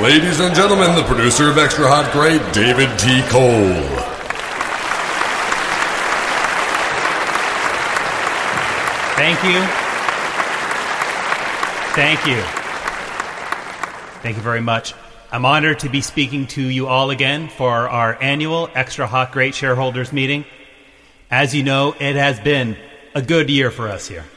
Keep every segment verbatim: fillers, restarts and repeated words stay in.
Ladies and gentlemen, the producer of Extra Hot Great, David T. Cole. Thank you. Thank you. Thank you very much. I'm honored to be speaking to you all again for our annual Extra Hot Great shareholders meeting. As you know, it has been a good year for us here.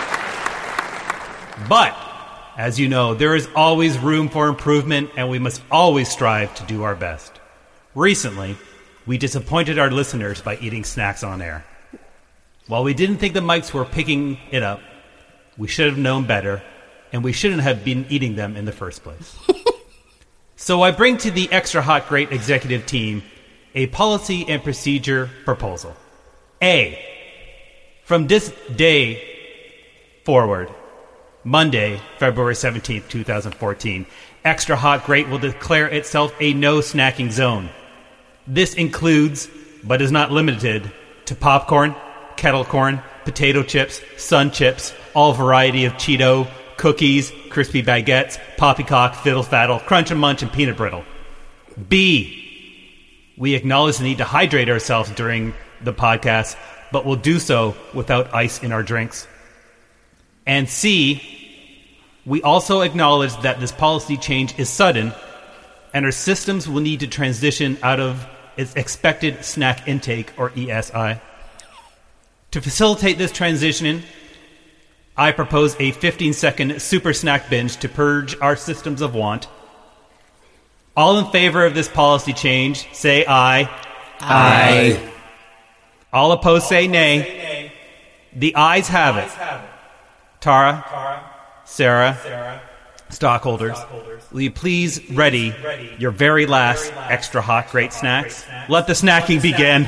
But, as you know, there is always room for improvement, and we must always strive to do our best. Recently, we disappointed our listeners by eating snacks on air. While we didn't think the mics were picking it up, we should have known better, and we shouldn't have been eating them in the first place. So I bring to the Extra Hot Great executive team a policy and procedure proposal. A, from this day forward, Monday, February seventeenth, twenty fourteen, Extra Hot Great will declare itself a no snacking zone. This includes, but is not limited, to popcorn, kettle corn, potato chips, sun chips, all variety of Cheeto, cookies, crispy baguettes, poppycock, fiddle faddle, crunch and munch, and peanut brittle. B, we acknowledge the need to hydrate ourselves during the podcast, but will do so without ice in our drinks. And C, we also acknowledge that this policy change is sudden, and our systems will need to transition out of its expected snack intake, or E S I. To facilitate this transition, I propose a fifteen-second super snack binge to purge our systems of want. All in favor of this policy change, say aye. Aye. Aye. All opposed, say nay. The ayes have it. Tara, Sarah, stockholders, will you please ready your very last Extra Hot Great snacks? Let the snacking begin.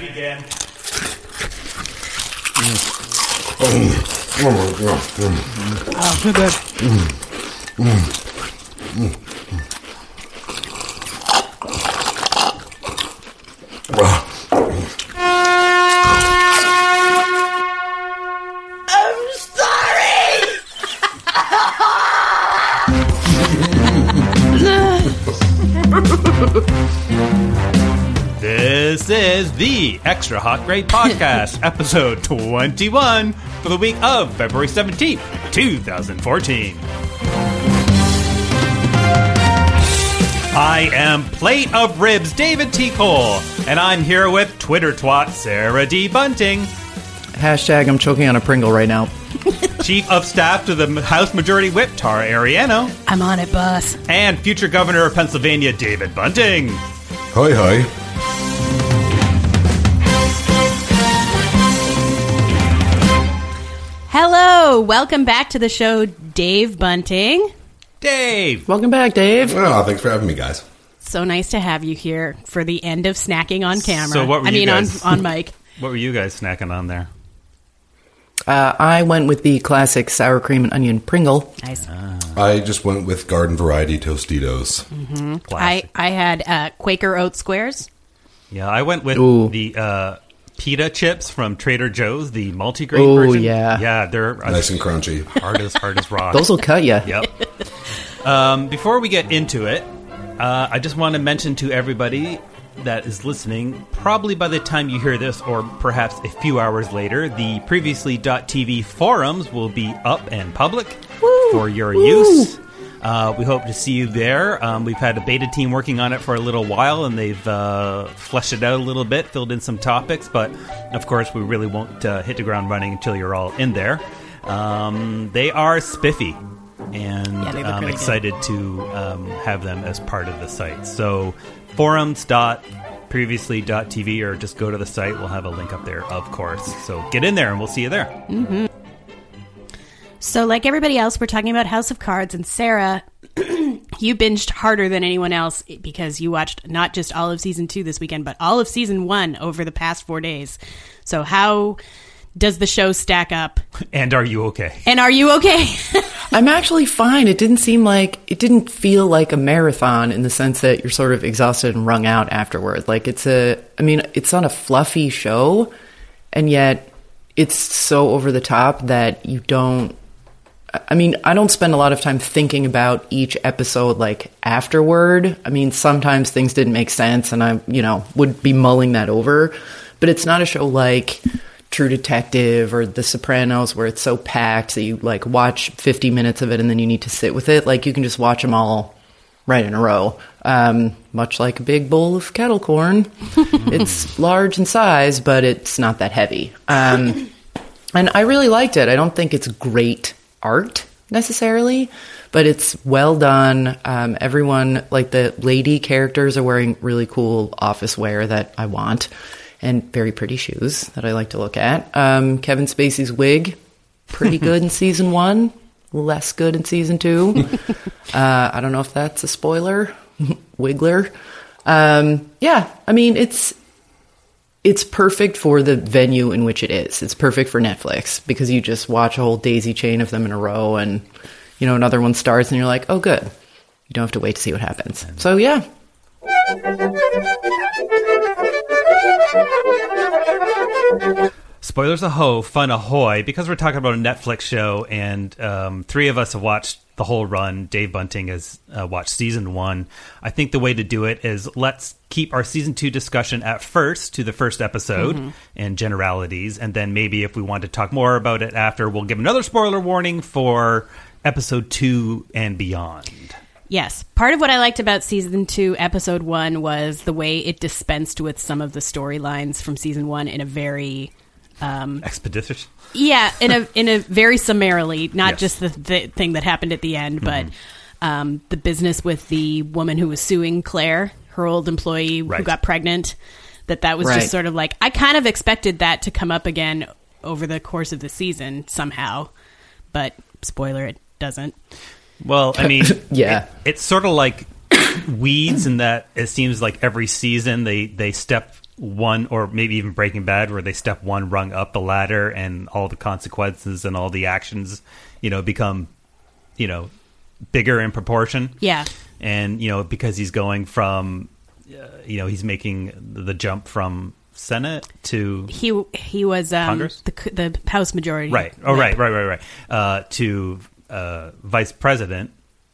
Oh my God. Oh, so good. I'm sorry! This is the Extra Hot Great Podcast, episode twenty-one, for the week of February seventeenth, twenty fourteen. I am Plate of Ribs, David T. Cole, and I'm here with Twitter twat, Sarah D. Bunting. Hashtag I'm choking on a Pringle right now. Chief of Staff to the House Majority Whip, Tara Ariano. I'm on it, boss. And future Governor of Pennsylvania, David Bunting. Hi, hi. Hello, welcome back to the show, Dave Bunting. Dave. Welcome back, Dave. Oh, thanks for having me, guys. So nice to have you here for the end of snacking on camera. So what were I you mean, guys- on, on mic. What were you guys snacking on there? Uh, I went with the classic sour cream and onion Pringle. Nice. I just went with garden variety Tostitos. I, Classic. I had uh, Quaker Oat Squares. Yeah, I went with Ooh. the uh, pita chips from Trader Joe's, the multigrain Ooh, version. yeah. Yeah, they're uh, Nice and crunchy. hard as hard as rock. Those will cut you. Yep. Um, before we get into it, uh, I just want to mention to everybody that is listening, probably by the time you hear this, or perhaps a few hours later, the previously dot t v forums will be up and public Woo! for your Woo! use. Uh, we hope to see you there. Um, we've had a beta team working on it for a little while, and they've uh, fleshed it out a little bit, filled in some topics, but of course we really won't uh, hit the ground running until you're all in there. Um, they are spiffy, and Yeah, they look I'm really excited to um, have them as part of the site. So forums dot previously dot t v, or just go to the site. We'll have a link up there, of course. So get in there, and we'll see you there. Mm-hmm. So like everybody else, we're talking about House of Cards, and Sarah, you binged harder than anyone else because you watched not just all of season two this weekend, but all of season one over the past four days. So how does the show stack up? And are you okay? And are you okay? I'm actually fine. It didn't seem like, it didn't feel like a marathon in the sense that you're sort of exhausted and wrung out afterward. Like it's a, I mean, it's not a fluffy show, and yet it's so over the top that you don't, I mean, I don't spend a lot of time thinking about each episode like afterward. I mean, sometimes things didn't make sense and I, you know, would be mulling that over. But it's not a show like True Detective or The Sopranos where it's so packed that you like watch fifty minutes of it and then you need to sit with it. Like you can just watch them all right in a row. Um, much like a big bowl of kettle corn. It's large in size, but it's not that heavy. Um, and I really liked it. I don't think it's great art necessarily, but it's well done. Um, everyone, like the lady characters are wearing really cool office wear that I want and very pretty shoes that I like to look at. Um, Kevin Spacey's wig, pretty good in season one, less good in season two. uh, I don't know if that's a spoiler. Wiggler. Um, yeah, I mean, it's it's perfect for the venue in which it is. It's perfect for Netflix because you just watch a whole daisy chain of them in a row and, you know, another one starts and you're like, oh, good. You don't have to wait to see what happens. So, yeah. Spoilers aho, fun ahoy, because we're talking about a Netflix show, and um, three of us have watched the whole run. Dave Bunting has uh, watched season one. I think the way to do it is let's keep our season two discussion at first to the first episode mm-hmm. and generalities, and then maybe if we want to talk more about it after, we'll give another spoiler warning for episode two and beyond. Yes. Part of what I liked about season two, episode one, was the way it dispensed with some of the storylines from season one in a very... Um, expeditious? Yeah, in a in a very summarily, not yes. just the, the thing that happened at the end, but mm-hmm. um, the business with the woman who was suing Claire, her old employee right. who got pregnant, that that was right. just sort of like, I kind of expected that to come up again over the course of the season somehow, but spoiler, it doesn't. Well, I mean, yeah, it, it's sort of like Weeds in that it seems like every season they, they step one, or maybe even Breaking Bad, where they step one rung up the ladder and all the consequences and all the actions, you know, become, you know, bigger in proportion. Yeah. And, you know, because he's going from, uh, you know, he's making the jump from Senate to he he was um, Congress? the the House majority. Right. Oh, whip. right, right, right, right. Uh, to uh, vice president,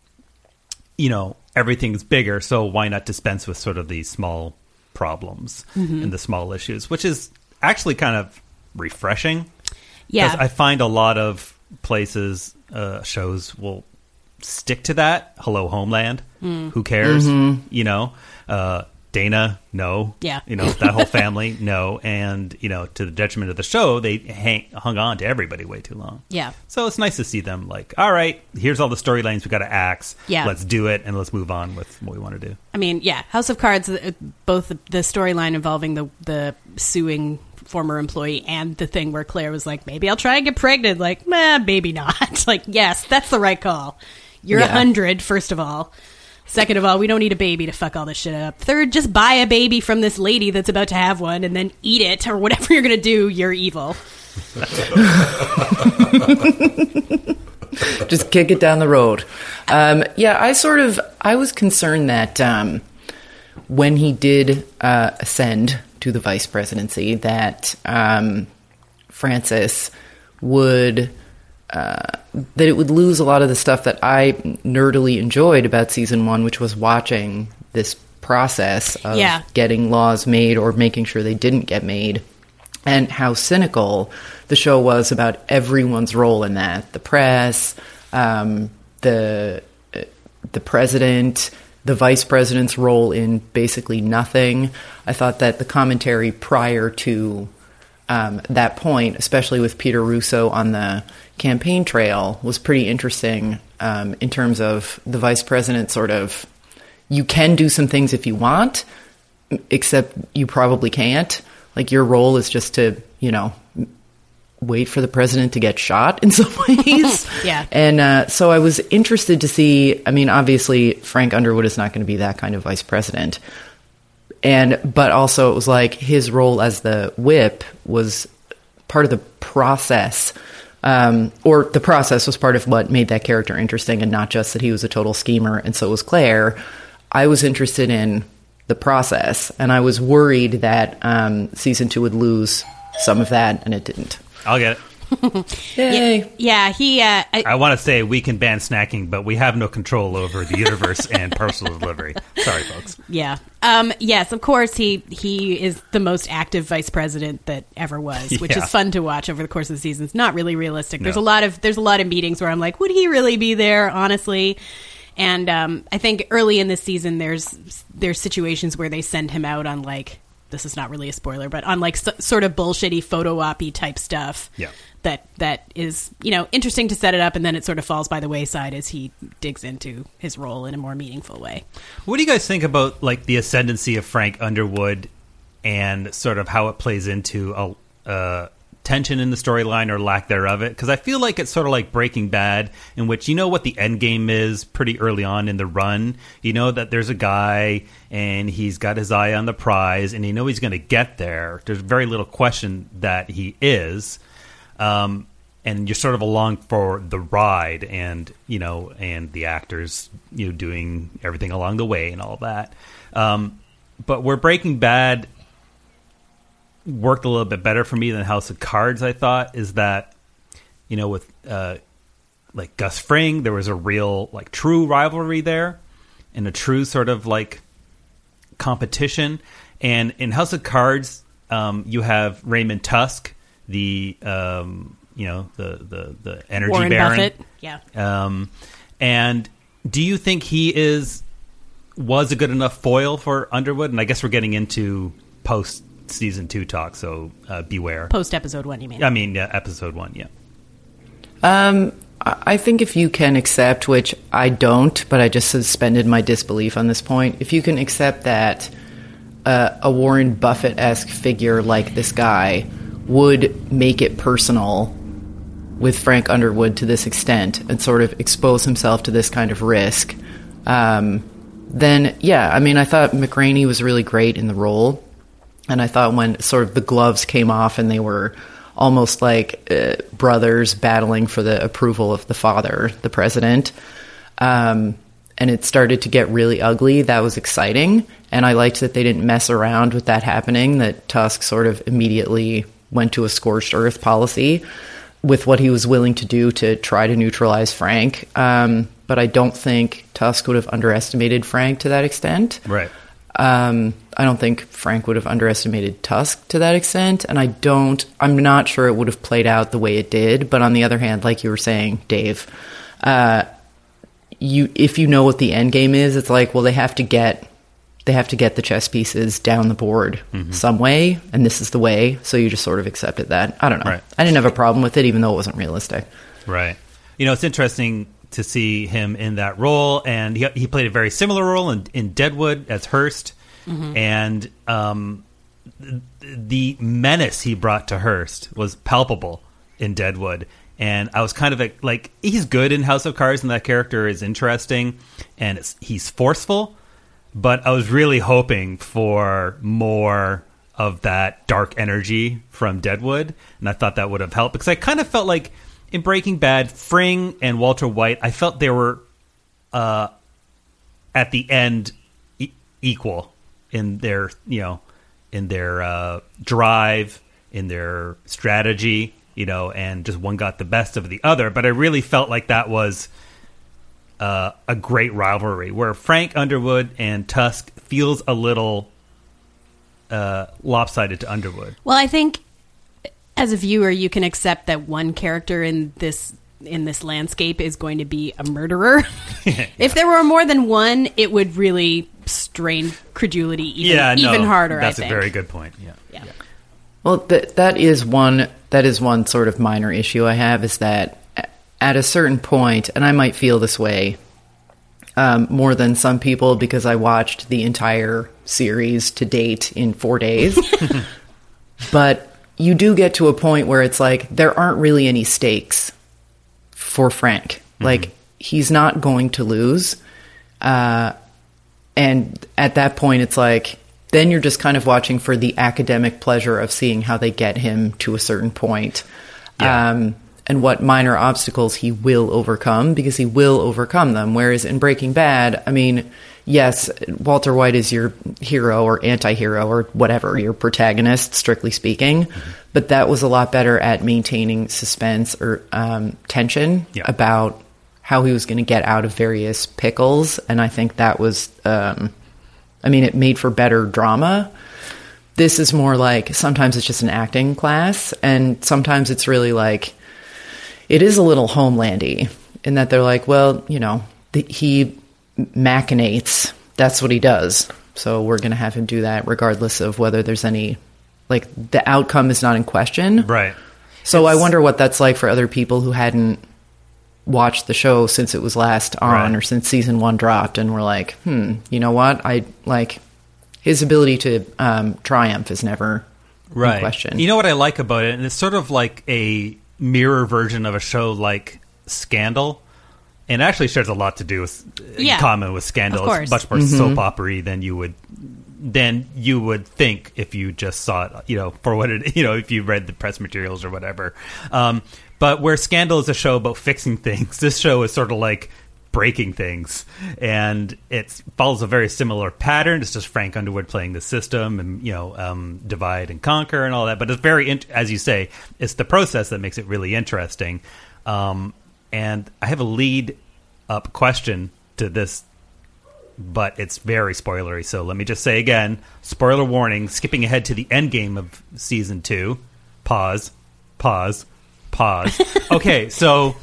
you know, everything's bigger. So why not dispense with sort of these small problems mm-hmm. and the small issues, which is actually kind of refreshing. Yeah. I find a lot of places, uh, shows will stick to that. Hello, Homeland. Mm. Who cares? Mm-hmm. You know, uh, Dana, no. Yeah. You know, that whole family, no. And, you know, to the detriment of the show, they hang, hung on to everybody way too long. Yeah. So it's nice to see them like, all right, here's all the storylines we got to axe. Yeah. Let's do it and let's move on with what we want to do. I mean, yeah, House of Cards, both the, the storyline involving the, the suing former employee and the thing where Claire was like, maybe I'll try and get pregnant. Like, meh, maybe not. Like, yes, that's the right call. You're a yeah. hundred, first of all. Second of all, we don't need a baby to fuck all this shit up. Third, just buy a baby from this lady that's about to have one and then eat it or whatever you're going to do. You're evil. Just kick it down the road. Um, yeah, I sort of, I was concerned that um, when he did uh, ascend to the vice presidency, that um, Francis would... Uh, that it would lose a lot of the stuff that I nerdily enjoyed about season one, which was watching this process of yeah. getting laws made or making sure they didn't get made, and how cynical the show was about everyone's role in that. The press, um, the the president, the vice president's role in basically nothing. I thought that the commentary prior to um, that point, especially with Peter Russo on the campaign trail, was pretty interesting um, in terms of the vice president sort of, you can do some things if you want, except you probably can't. Like, your role is just to, you know, wait for the president to get shot in some ways. Yeah. And uh, so I was interested to see, I mean, obviously Frank Underwood is not going to be that kind of vice president. And, but also it was like his role as the whip was part of the process. Um, or the process was part of what made that character interesting, and not just that he was a total schemer, and so was Claire. I was interested in the process, and I was worried that um, season two would lose some of that, and it didn't. I'll get it. Yay. Yeah, yeah, he... Uh, I, I want to say we can ban snacking, but we have no control over the universe and parcel delivery. Sorry, folks. Yeah. Um, yes, of course, he he is the most active vice president that ever was, which Yeah. is fun to watch over the course of the season. It's not really realistic. There's No. a lot of there's a lot of meetings where I'm like, would he really be there, honestly? And um, I think early in this season, there's there's situations where they send him out on, like, this is not really a spoiler, but on, like, so, sort of bullshitty photo op-y type stuff. Yeah. That that is, you know, interesting to set it up, and then it sort of falls by the wayside as he digs into his role in a more meaningful way. What do you guys think about, like, the ascendancy of Frank Underwood and sort of how it plays into a uh, tension in the storyline or lack thereof? It because I feel like it's sort of like Breaking Bad, in which you know what the end game is pretty early on in the run. You know that there's a guy and he's got his eye on the prize, and you know he's going to get there. There's very little question that he is. Um, and you're sort of along for the ride, and you know, and the actors, you know, doing everything along the way and all that. Um, but where Breaking Bad worked a little bit better for me than House of Cards, I thought, is that, you know, with uh, like Gus Fring, there was a real, like, true rivalry there, and a true sort of like competition. And in House of Cards, um, you have Raymond Tusk, the um, you know the the the energy Warren baron. Buffett, yeah. Um, and do you think he is was a good enough foil for Underwood? And I guess we're getting into post season two talk, so uh, beware. Post episode one, you mean? I mean, uh, episode one, yeah. Um, I I think if you can accept, which I don't, but I just suspended my disbelief on this point, if you can accept that uh, a Warren Buffett-esque figure like this guy would make it personal with Frank Underwood to this extent and sort of expose himself to this kind of risk, um, then, yeah, I mean, I thought McRaney was really great in the role. And I thought when sort of the gloves came off and they were almost like uh, brothers battling for the approval of the father, the president, um, and it started to get really ugly, that was exciting. And I liked that they didn't mess around with that happening, that Tusk sort of immediately went to a scorched earth policy with what he was willing to do to try to neutralize Frank. Um, but I don't think Tusk would have underestimated Frank to that extent. Right. Um, I don't think Frank would have underestimated Tusk to that extent, and I don't, I'm not sure it would have played out the way it did, but on the other hand, like you were saying, Dave, uh, you, if you know what the end game is, it's like, well, they have to get, they have to get the chess pieces down the board mm-hmm. some way, and this is the way, so you just sort of accepted that. I don't know. Right. I didn't have a problem with it, even though it wasn't realistic. Right. You know, it's interesting to see him in that role, and he, he played a very similar role in, in Deadwood as Hearst, mm-hmm. and um, the menace he brought to Hearst was palpable in Deadwood. And I was kind of a, like, he's good in House of Cards, and that character is interesting, and it's, he's forceful, but I was really hoping for more of that dark energy from Deadwood, and I thought that would have helped, because I kind of felt like in Breaking Bad, Fring and Walter White, I felt they were uh, at the end e- equal in their, you know, in their uh, drive, in their strategy, you know, and just one got the best of the other. But I really felt like that was uh, a great rivalry, where Frank Underwood and Tusk feels a little uh, lopsided to Underwood. Well, I think as a viewer, you can accept that one character in this in this landscape is going to be a murderer. Yeah. If there were more than one, it would really strain credulity even, yeah, no, even harder. That's I think. a very good point. Yeah, yeah. yeah. Well, th- that is one that is one sort of minor issue I have, is that at a certain point, and I might feel this way um, more than some people because I watched the entire series to date in four days, but you do get to a point where it's like there aren't really any stakes for Frank. Mm-hmm. Like, he's not going to lose. Uh, and at that point, it's like, then you're just kind of watching for the academic pleasure of seeing how they get him to a certain point. Yeah. Um, and what minor obstacles he will overcome, because he will overcome them. Whereas in Breaking Bad, I mean, yes, Walter White is your hero or anti-hero or whatever, your protagonist, strictly speaking. Mm-hmm. But that was a lot better at maintaining suspense or um, tension yeah. about how he was going to get out of various pickles. And I think that was, um, I mean, it made for better drama. This is more like, sometimes it's just an acting class, and sometimes it's really like, it is a little Homelandy in that they're like, well, you know, the, he machinates. That's what he does. So we're going to have him do that regardless of whether there's any, like, the outcome is not in question. Right. So It's- I wonder what that's like for other people who hadn't watched the show since it was last on Right. or since season one dropped and were like, hmm, you know what? I like his ability to um, triumph is never right. in question. You know what I like about it? And it's sort of like a mirror version of a show like Scandal. And it actually shares a lot to do with Yeah, in common with Scandal. of course. It's much more Mm-hmm. soap opera-y than you would than you would think if you just saw it, you know, for what it, you know, if you read the press materials or whatever. Um, but where Scandal is a show about fixing things, this show is sort of like breaking things, and it follows a very similar pattern. It's just Frank Underwood playing the system, and you know, um, divide and conquer and all that. But it's very, int- as you say, it's the process that makes it really interesting. Um, and I have a lead up question to this, but it's very spoilery. So let me just say again, spoiler warning, skipping ahead to the end game of season two. Pause, pause, pause. Okay, so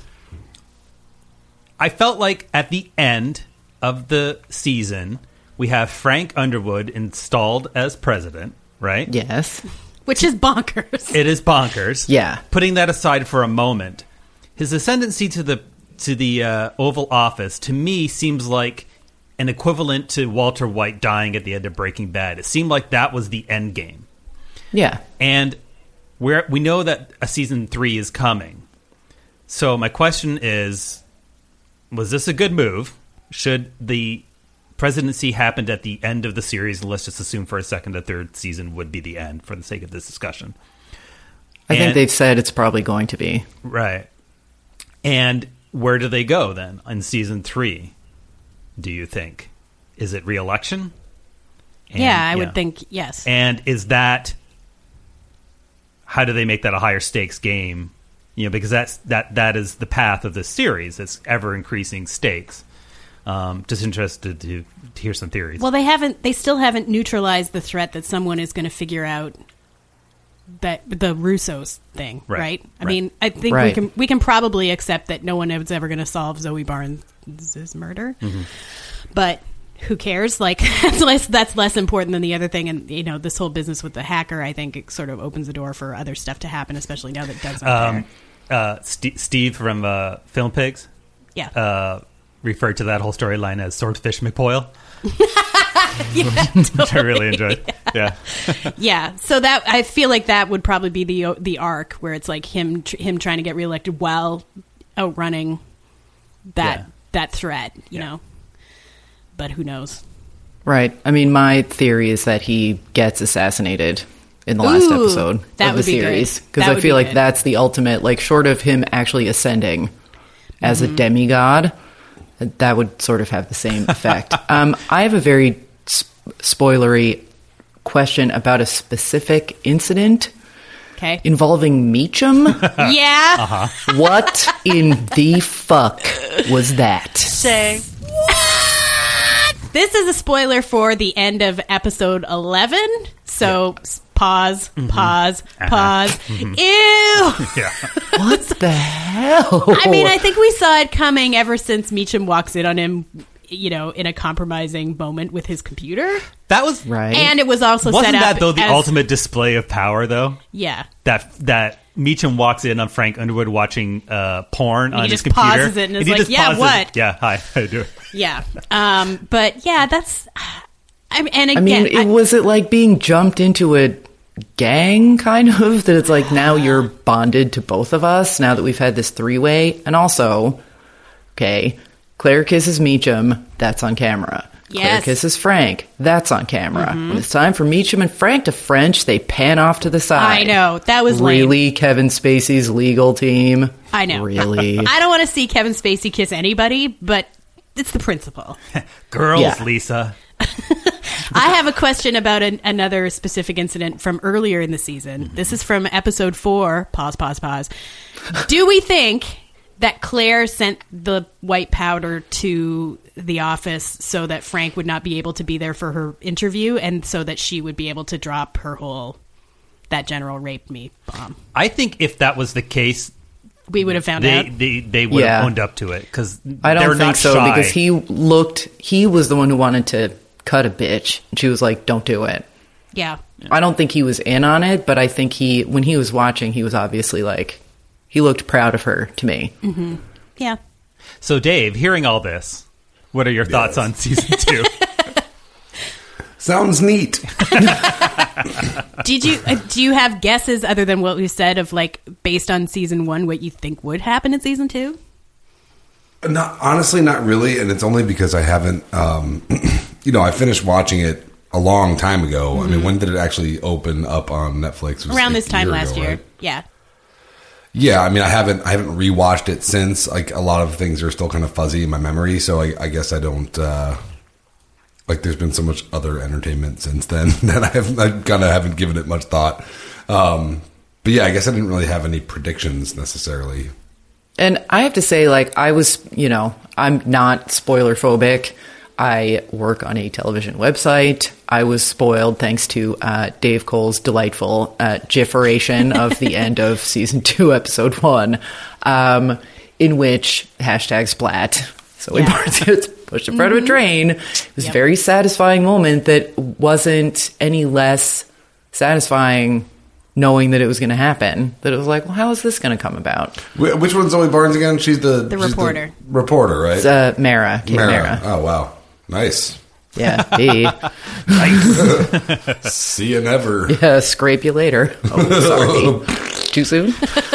I felt like at the end of the season, we have Frank Underwood installed as president, right? Yes. Which is bonkers. It is bonkers. Yeah. Putting that aside for a moment, his ascendancy to the to the uh, Oval Office to me seems like an equivalent to Walter White dying at the end of Breaking Bad. It seemed like that was the end game, Yeah. and we we know that a season three is coming. So my question is, was this a good move? Should the presidency happen at the end of the series, and let's just assume for a second the third season would be the end for the sake of this discussion? I think And- they've said it's probably going to be. Right. And where do they go then in season three, do you think? Is it re-election? And- yeah, I would think yes. And is that, how do they make that a higher stakes game? You know, because that's that that is the path of this series. It's ever increasing stakes. Um, just interested to, to hear some theories. Well, they haven't. They still haven't neutralized the threat that someone is going to figure out that the Russos thing, Right, right? I right. mean, I think we Right. can we can probably accept that no one is ever going to solve Zoe Barnes' murder, Mm-hmm. but who cares? Like that's less that's less important than the other thing. And you know, this whole business with the hacker, I think, it sort of opens the door for other stuff to happen, especially now that Doug's not um, there. uh, St- Steve from uh, Film Pigs Yeah, uh, referred to that whole storyline as Swordfish McPoyle, yeah, which I really enjoyed. Yeah. yeah. So that I feel like that would probably be the the arc where it's like him tr- him trying to get reelected while outrunning that Yeah. that threat, you Yeah. know. But who knows? Right. I mean, my theory is that he gets assassinated in the last Ooh, episode that of the would be good. series. That Because I would feel be like good. that's the ultimate, like, short of him actually ascending as Mm-hmm. a demigod, that would sort of have the same effect. um, I have a very sp- spoilery question about a specific incident Okay. involving Meacham. yeah. Uh-huh. What in the fuck was that? Say. This is a spoiler for the end of episode eleven. So s- pause, pause, pause. Ew. Yeah. What the hell? I mean, I think we saw it coming ever since Meacham walks in on him, you know, in a compromising moment with his computer. That was Right. And it was also Wasn't set up that though the as- ultimate display of power though? Yeah. That that Meacham walks in on Frank Underwood watching uh, porn he on his just computer. pauses it and is he like, just "Yeah, pauses- what?" Yeah, hi, how you doing? Yeah. Um, but yeah, that's. I mean, and again, I mean, it, I- was it like being jumped into a gang, kind of? That it's like now you're bonded to both of us now that we've had this three way? And also, okay, Claire kisses Meacham, that's on camera. Claire Yes. kisses Frank, that's on camera. When it's time for Meacham and Frank to French, they pan off to the side. I know. That was lame. Really, Kevin Spacey's legal team? I know. Really? I don't want to see Kevin Spacey kiss anybody, but it's the principle. Girls, Yeah. Lisa. I have a question about an, another specific incident from earlier in the season. This is from episode four. Pause, pause, pause. Do we think that Claire sent the white powder to the office so that Frank would not be able to be there for her interview and so that she would be able to drop her whole "that general raped me" bomb? I think if that was the case, We would have found they, out. they, they would Yeah. have owned up to it because I don't they're think not so shy. because he looked. He was the one who wanted to cut a bitch. And she was like, "Don't do it." Yeah. I don't think he was in on it, but I think he, when he was watching, he was obviously like, he looked proud of her to me. Mm-hmm. Yeah. So, Dave, hearing all this, what are your thoughts Yes. on season two? Sounds neat. Did you uh, do you have guesses other than what we said of like based on season one what you think would happen in season two? Not honestly, not really, and it's only because I haven't. Um, you know, I finished watching it a long time ago. I mean, when did it actually open up on Netflix? It was Around like this a time year last ago, year. right? Yeah. Yeah, I mean, I haven't, I haven't rewatched it since. Like a lot of things are still kind of fuzzy in my memory, so I, I guess I don't. Uh, like, there's been so much other entertainment since then that I have, I kind of haven't given it much thought. Um, but yeah, I guess I didn't really have any predictions necessarily. And I have to say, like, I was, you know, I'm not spoiler phobic. I work on a television website. I was spoiled thanks to uh, Dave Cole's delightful uh, gifferation of the end of season two, episode one, um, in which hashtag splat. So when Yeah. Barnes gets pushed in front of a train, it was Yep. a very satisfying moment that wasn't any less satisfying knowing that it was going to happen. That it was like, well, how is this going to come about? Wh- Which one's Zoe Barnes again? She's the The she's reporter. reporter, right? It's, uh, Mara. Kate Mara. Mara. Oh wow, nice. Yeah. Hey. See you never. Yeah, scrape you later. Oh, sorry. Too soon?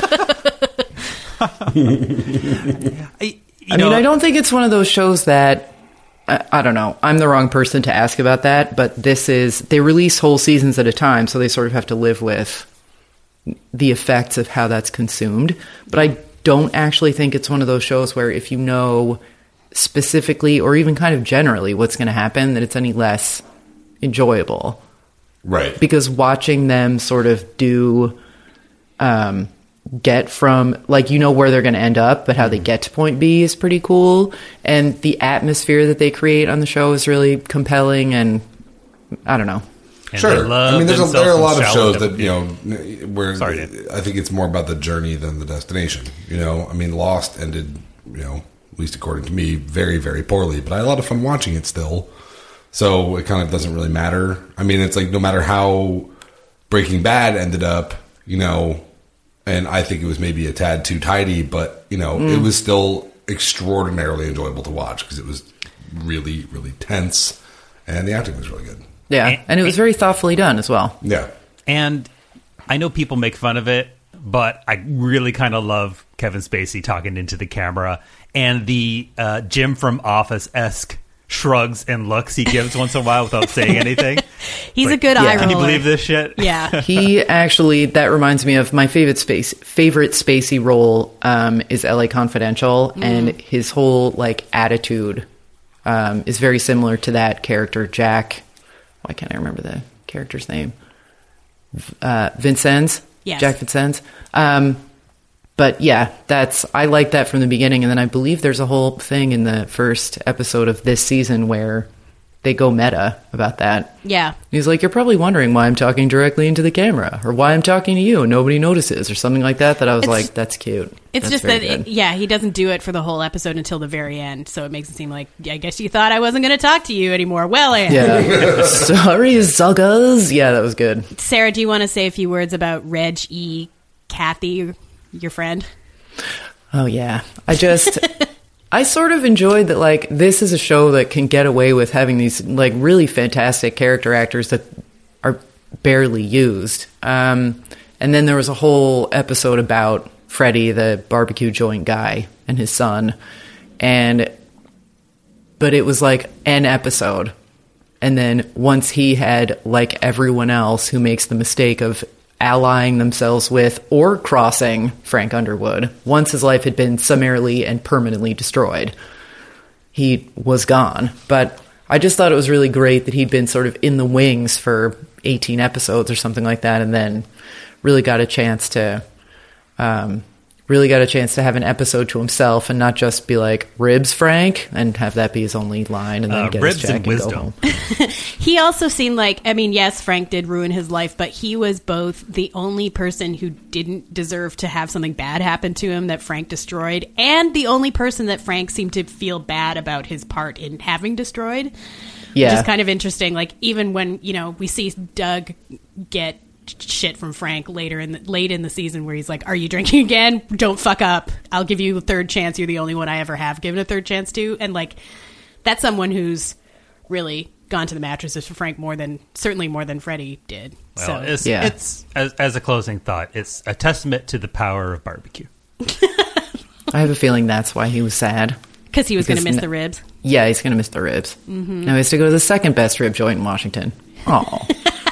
I, you I know, mean, I don't think it's one of those shows that, I, I don't know, I'm the wrong person to ask about that, but this is, they release whole seasons at a time, so they sort of have to live with the effects of how that's consumed. But I don't actually think it's one of those shows where if you know specifically or even kind of generally what's going to happen, that it's any less enjoyable. Right. Because watching them sort of do um, get from, like, you know where they're going to end up, but how they get to point B is pretty cool. And the atmosphere that they create on the show is really compelling, and I don't know. and Sure. they love I mean, there's a, there are a themselves lot of some shows shallow that, you know, where Sorry, Dave. I think it's more about the journey than the destination. You know, I mean, Lost ended, you know, at least according to me, very, very poorly, but I had a lot of fun watching it still. So it kind of doesn't really matter. I mean, it's like no matter how Breaking Bad ended up, you know, and I think it was maybe a tad too tidy, but, you know, it was still extraordinarily enjoyable to watch because it was really, really tense and the acting was really good. Yeah, And- and it was very thoughtfully done as well. Yeah. And I know people make fun of it, but I really kind of love Kevin Spacey talking into the camera and the uh, Jim from Office-esque shrugs and looks he gives once in a while without saying anything. He's Like, a good yeah. eye roller. Can you believe this shit? Yeah. He actually, that reminds me of my favorite space, favorite Spacey role um, is L A Confidential, and his whole like attitude um, is very similar to that character, Jack. Why can't I remember the character's name? Uh, Vincennes. Yes. Jack Vincennes. Um, but yeah, that's I like that from the beginning, and then I believe there's a whole thing in the first episode of this season where they go meta about that. Yeah. He's like, you're probably wondering why I'm talking directly into the camera, or why I'm talking to you and nobody notices, or something like that. That I was It's- like, that's cute. It's That's just very that, it, good. yeah, he doesn't do it for the whole episode until the very end. So it makes it seem like, I guess you thought I wasn't going to talk to you anymore. Well, Anne. Yeah. Sorry, suckers. Yeah, that was good. Sarah, do you want to say a few words about Reg E. Kathy, your friend? Oh yeah, I just I sort of enjoyed that. Like, this is a show that can get away with having these like really fantastic character actors that are barely used. Um, and then there was a whole episode about Freddie, the barbecue joint guy, and his son, and but it was like an episode. And then once he had, like everyone else who makes the mistake of allying themselves with or crossing Frank Underwood, once his life had been summarily and permanently destroyed, he was gone. But I just thought it was really great that he'd been sort of in the wings for eighteen episodes or something like that, and then really got a chance to, um, really got a chance to have an episode to himself and not just be like, "Ribs, Frank," and have that be his only line, and then Uh, get ribs his check and and, go wisdom. home. He also seemed like, I mean, yes, Frank did ruin his life, but he was both the only person who didn't deserve to have something bad happen to him that Frank destroyed, and the only person that Frank seemed to feel bad about his part in having destroyed. Yeah. Which is kind of interesting. Like, even when, you know, we see Doug get shit from Frank later in the, late in the season where he's like, "Are you drinking again? Don't fuck up. I'll give you a third chance. You're the only one I ever have given a third chance to." And like, that's someone who's really gone to the mattresses for Frank more than, certainly more than Freddie did. Well, so it's, Yeah. it's as, as a closing thought, it's a testament to the power of barbecue. I have a feeling that's why he was sad. because he was going to Because miss n- the ribs. Yeah, he's going to miss the ribs. Mm-hmm. Now he has to go to the second best rib joint in Washington. Oh.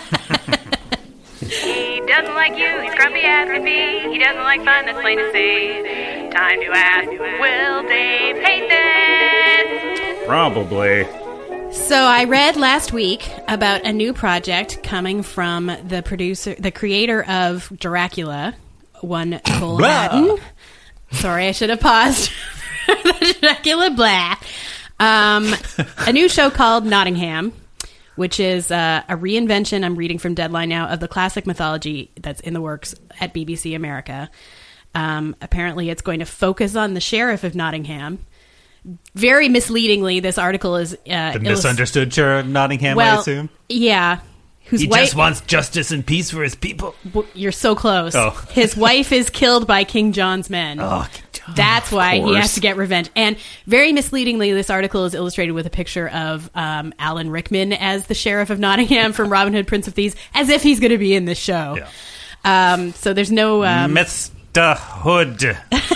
He doesn't like you, he's grumpy as can be. He doesn't like fun, that's plain to see. Time to ask, will Dave hate this? Probably. So I read last week about a new project coming from the producer, the creator of Dracula, one Cole Blah. Hatton. Sorry, I should have paused. Dracula, blah. Um, a new show called Nottingham, which is uh, a reinvention, I'm reading from Deadline now, of the classic mythology that's in the works at B B C America. Um, apparently, it's going to focus on the sheriff of Nottingham. Very misleadingly, this article is... Uh, The illus- misunderstood sheriff of Nottingham, well, I assume. Yeah. Whose He wife, just wants justice and peace for his people. w- You're so close. Oh. His wife is killed by King John's men. Oh, That's why he course. has to get revenge. And very misleadingly, this article is illustrated with a picture of um, Alan Rickman as the sheriff of Nottingham from Robin Hood, Prince of Thieves, as if he's going to be in this show. Yeah. Um, so there's no... Um, Mister Hood.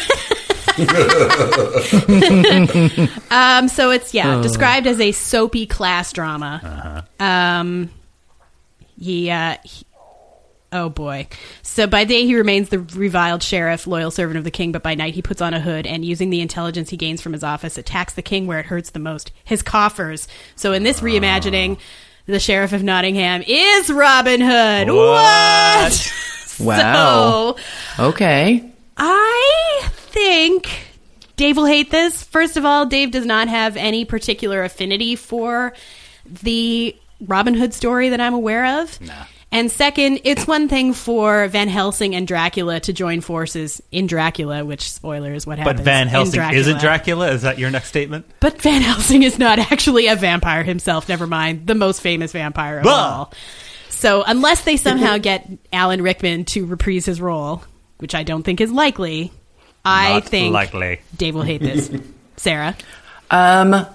um, so it's, yeah, described as a soapy class drama. Uh-huh. Um, he, uh, he, oh boy. So by day he remains the reviled sheriff, loyal servant of the king, but by night he puts on a hood and, using the intelligence he gains from his office, attacks the king where it hurts the most, his coffers. So in this reimagining, the sheriff of Nottingham is Robin Hood. What? What? Wow. So Okay. I think Dave will hate this. First of all, Dave does not have any particular affinity for the Robin Hood story that I'm aware of. Nah. And second, it's one thing for Van Helsing and Dracula to join forces in Dracula, which, spoilers, what happens But Van in Helsing Dracula. isn't Dracula? Is that your next statement? But Van Helsing is not actually a vampire himself, never mind, the most famous vampire of Bah! all. So unless they somehow get Alan Rickman to reprise his role, which I don't think is likely, I Not think likely. Dave will hate this. Sarah? Um,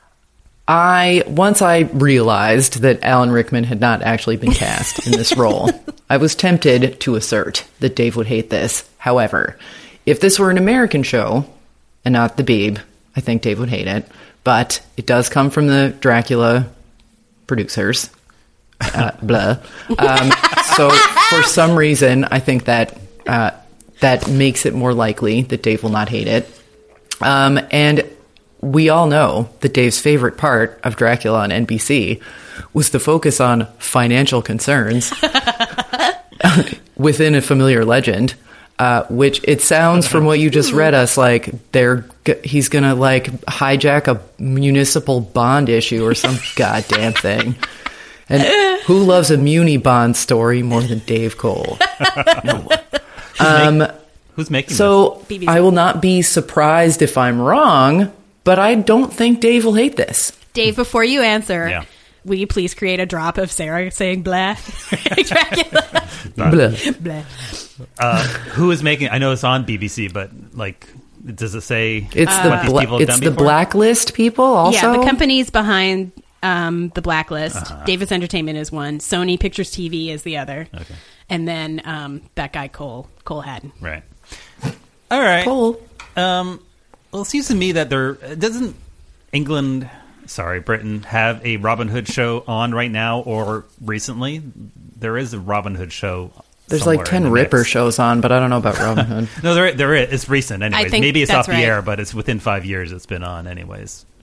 I once I realized that Alan Rickman had not actually been cast in this role, I was tempted to assert that Dave would hate this. However, if this were an American show and not the Beeb, I think Dave would hate it. But it does come from the Dracula producers. Uh, blah. Um, so for some reason, I think that uh, that makes it more likely that Dave will not hate it. Um, and we all know that Dave's favorite part of Dracula on N B C was the focus on financial concerns within a familiar legend, uh, which it sounds from what you just read us like they're g- he's gonna like hijack a municipal bond issue or some goddamn thing. And who loves a muni bond story more than Dave Cole? No one. Um, Who's making so B B C. I will not be surprised if I'm wrong, but I don't think Dave will hate this. Dave, before you answer, Yeah. will you please create a drop of Sarah saying blah? Dracula. Blah. this? Blah. Uh, who is making? I know it's on B B C, but like, does it say It's what the these bla- people have it's done the before? blacklist people also. Yeah, the companies behind um, the Blacklist. Uh-huh. Davis Entertainment is one. Sony Pictures T V is the other. Okay. And then um, that guy Cole Cole Hatton. Right. All right. Cole. Um, well, it seems to me that there doesn't England, sorry, Britain, have a Robin Hood show on right now or recently. There is a Robin Hood show. There's somewhere like in ten the Ripper mix. shows on, but I don't know about Robin Hood. No, there there is. It's recent, anyways. think Maybe it's that's off right. the air, but it's within five years. It's been on, anyways.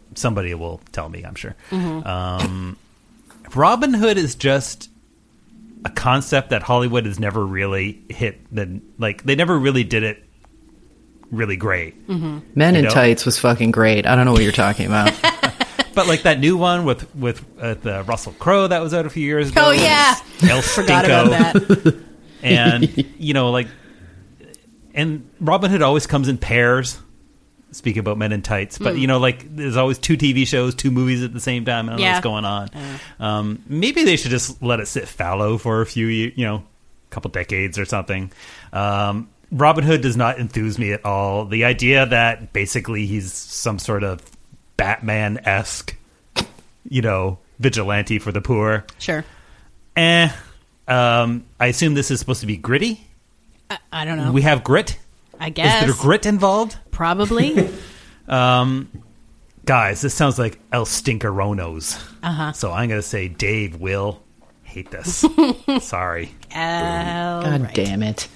somebody will tell me, I'm sure. Mm-hmm. Um, Robin Hood is just a concept that Hollywood has never really hit. The, like, they never really did it really great. Mm-hmm. Men you in know? Tights was fucking great. I don't know what you're talking about. But like that new one with with uh, the Russell Crowe that was out a few years ago. Oh, yeah. El Forgot Stinko. about that. And, you know, like, and Robin Hood always comes in pairs. Speaking about Men in Tights, but mm. you know, like there's always two T V shows, two movies at the same time. I don't yeah. know what's going on. Yeah. Um, maybe they should just let it sit fallow for a few, you know, couple decades or something. Um, Robin Hood does not enthuse me at all. The idea that basically he's some sort of Batman-esque, you know, vigilante for the poor. Sure. Eh. Um, I assume this is supposed to be gritty. I, I don't know. We have grit. I guess. Is there grit involved? Probably. um, guys, this sounds like El Stinkeronos. Uh-huh. So I'm going to say Dave will hate this. Sorry. Uh, God right. damn it.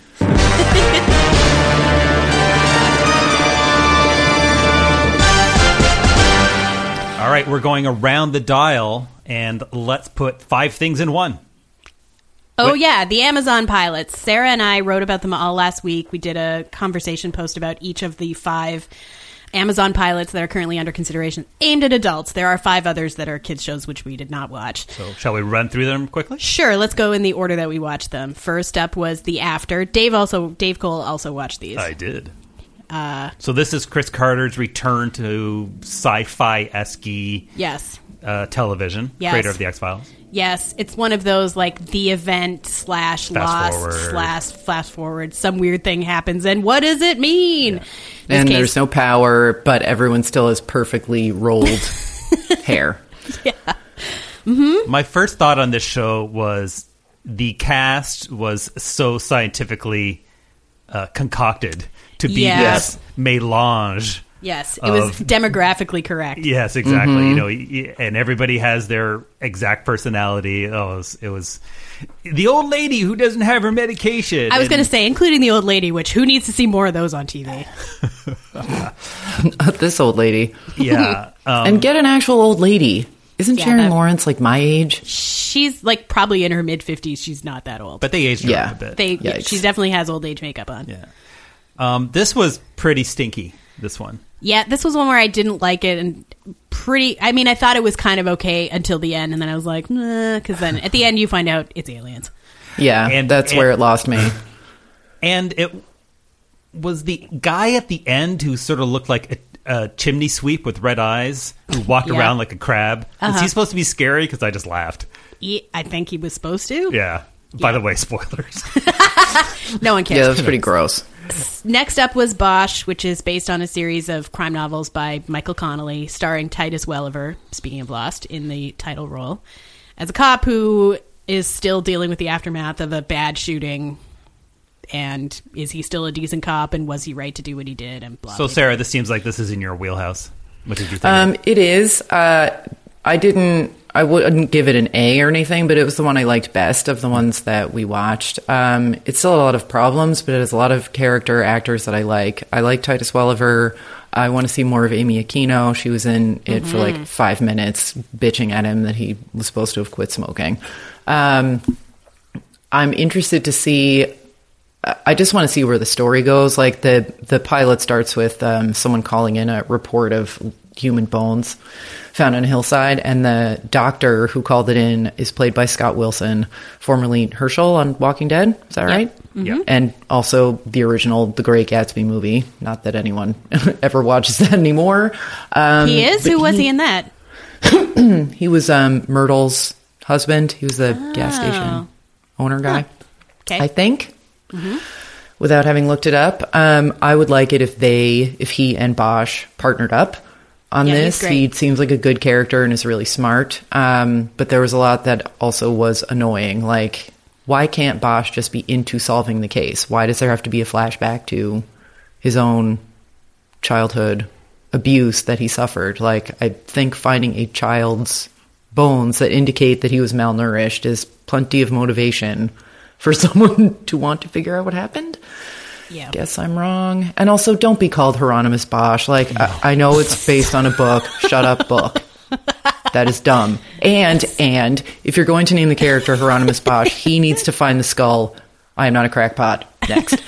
All right, we're going around the dial, and let's put five things in one. Oh, Wait. yeah, the Amazon pilots. Sarah and I wrote about them all last week. We did a conversation post about each of the five Amazon pilots that are currently under consideration, aimed at adults. There are five others that are kids' shows, which we did not watch. So shall we run through them quickly? Sure, let's go in the order that we watched them. First up was The After. Dave also, Dave Cole also watched these. I did. Uh, so this is Chris Carter's return to sci-fi-esque yes. uh, television, Yes. creator of The X-Files. Yes, it's one of those like the event slash Fast lost forward. slash fast forward. Some weird thing happens, and what does it mean? Yeah. This And case- there's no power, but everyone still has perfectly rolled hair. yeah. Mm-hmm. My first thought on this show was the cast was so scientifically uh, concocted to be Yes. this melange. Yes, it was Of- demographically correct. Yes, exactly. Mm-hmm. You know, y- and everybody has their exact personality. Oh, it was, it was the old lady who doesn't have her medication. I was and- going to say, including the old lady, which who needs to see more of those on T V? This old lady. yeah. Um, And get an actual old lady. Isn't Yeah, Sharon that- Lawrence like my age? She's like probably in her mid fifties. She's not that old. but they aged her Yeah. up a bit. they, yeah, Yikes. she definitely has old age makeup on. yeah. Um, this was pretty stinky. This one. Yeah, this was one where I didn't like it, and pretty. I mean, I thought it was kind of okay until the end, and then I was like, nah, because then at the end you find out it's aliens. Yeah, And- that's and- where it lost me. And it was the guy at the end who sort of looked like a, a chimney sweep with red eyes who walked Yeah. around like a crab. Uh-huh. Is he supposed to be scary? Because I just laughed. He, I think he was supposed to. Yeah. By Yeah. the way, spoilers. No one cares. Yeah, that's pretty gross. Next up was Bosch, which is based on a series of crime novels by Michael Connelly, starring Titus Welliver, speaking of Lost, in the title role, as a cop who is still dealing with the aftermath of a bad shooting. And is he still a decent cop? And was he right to do what he did? And blah. So, blah, Sarah, this seems like this is in your wheelhouse. What did you think? Um, it is. Uh, I didn't. I wouldn't give it an A or anything, but it was the one I liked best of the ones that we watched. Um, it's still a lot of problems, but it has a lot of character actors that I like. I like Titus Welliver. I want to see more of Amy Aquino. She was in it for like five minutes, bitching at him that he was supposed to have quit smoking. Um, I'm interested to see. I just want to see where the story goes. Like the the pilot starts with um, someone calling in a report of human bones found on a hillside, and the doctor who called it in is played by Scott Wilson, formerly Herschel on Walking Dead. Is that right? Yeah. And also the original The Great Gatsby movie. Not that anyone ever watches that anymore. Um, He is? but Who was he in that? He was um, Myrtle's husband. He was the gas Oh. station owner guy. Okay. I think. Without having looked it up, um, I would like it if they, if he and Bosch partnered up on Yeah, he's this. great. He seems like a good character and is really smart. Um, but there was a lot that also was annoying. Like, why can't Bosch just be into solving the case? Why does there have to be a flashback to his own childhood abuse that he suffered? Like, I think finding a child's bones that indicate that he was malnourished is plenty of motivation for someone to want to figure out what happened. Yeah. guess I'm wrong. And also, don't be called Hieronymus Bosch. Like, I, I know it's based on a book. Shut up, book. That is dumb. And, and, if you're going to name the character Hieronymus Bosch, he needs to find the skull. I am not a crackpot. Next.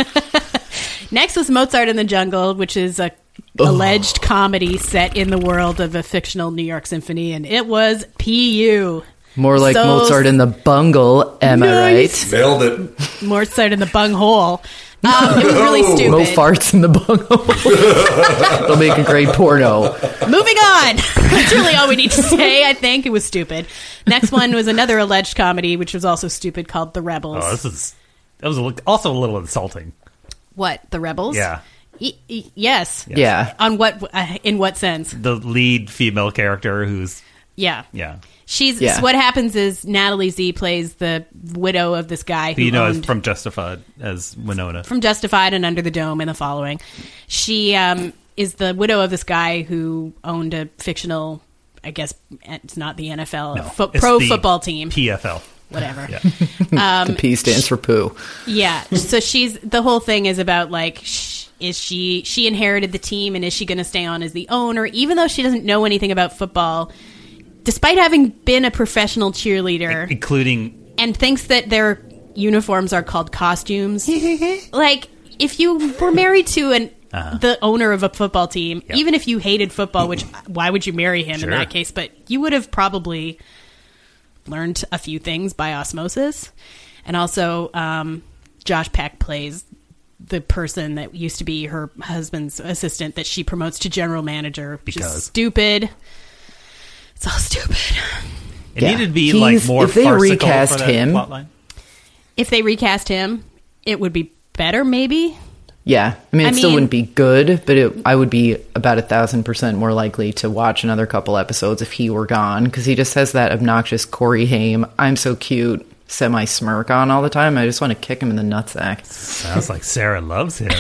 Next was Mozart in the Jungle, which is a alleged comedy set in the world of a fictional New York symphony, and it was P U. More like So- Mozart in the Bungle, am I Nice. right? Nailed it. Mozart in the bunghole. Um, it was really Mo stupid. farts in the bunghole. It'll make a great porno. Moving on. That's really all we need to say. I think it was stupid. Next one was another alleged comedy, which was also stupid, called The Rebels. Oh, this is that was a, li- also a little insulting. What? The Rebels? Yeah. E- e- yes. Yeah. On what? Uh, in what sense? The lead female character who's Yeah. yeah, She's. Yeah. So what happens is Natalie Z plays the widow of this guy who who you know owned, is from Justified as Winona. from Justified and Under the Dome and the following. She um, is the widow of this guy who owned a fictional, I guess it's not the N F L, No, fo- it's pro the football team. P F L. Whatever. Yeah. The P stands for poo. Yeah. So she's the whole thing is about like, sh- is she she inherited the team and is she going to stay on as the owner, even though she doesn't know anything about football, despite having been a professional cheerleader, Including and thinks that their uniforms are called costumes. Like, if you were married to an Uh-huh. the owner of a football team, Yep. even if you hated football, which why would you marry him Sure. in that case? But you would have probably learned a few things by osmosis. And also, um, Josh Peck plays the person that used to be her husband's assistant that she promotes to general manager, which is Because. stupid. It's all stupid. it Yeah. needed to be He's- like more if they farcical recast for that him- plotline. If they recast him, it would be better, maybe. Yeah. I mean, it I still mean- wouldn't be good, but it, I would be about a thousand percent more likely to watch another couple episodes if he were gone, because he just has that obnoxious Corey Haim, I'm so cute, semi-smirk on all the time. I just want to kick him in the nutsack. Sounds like Sarah loves him.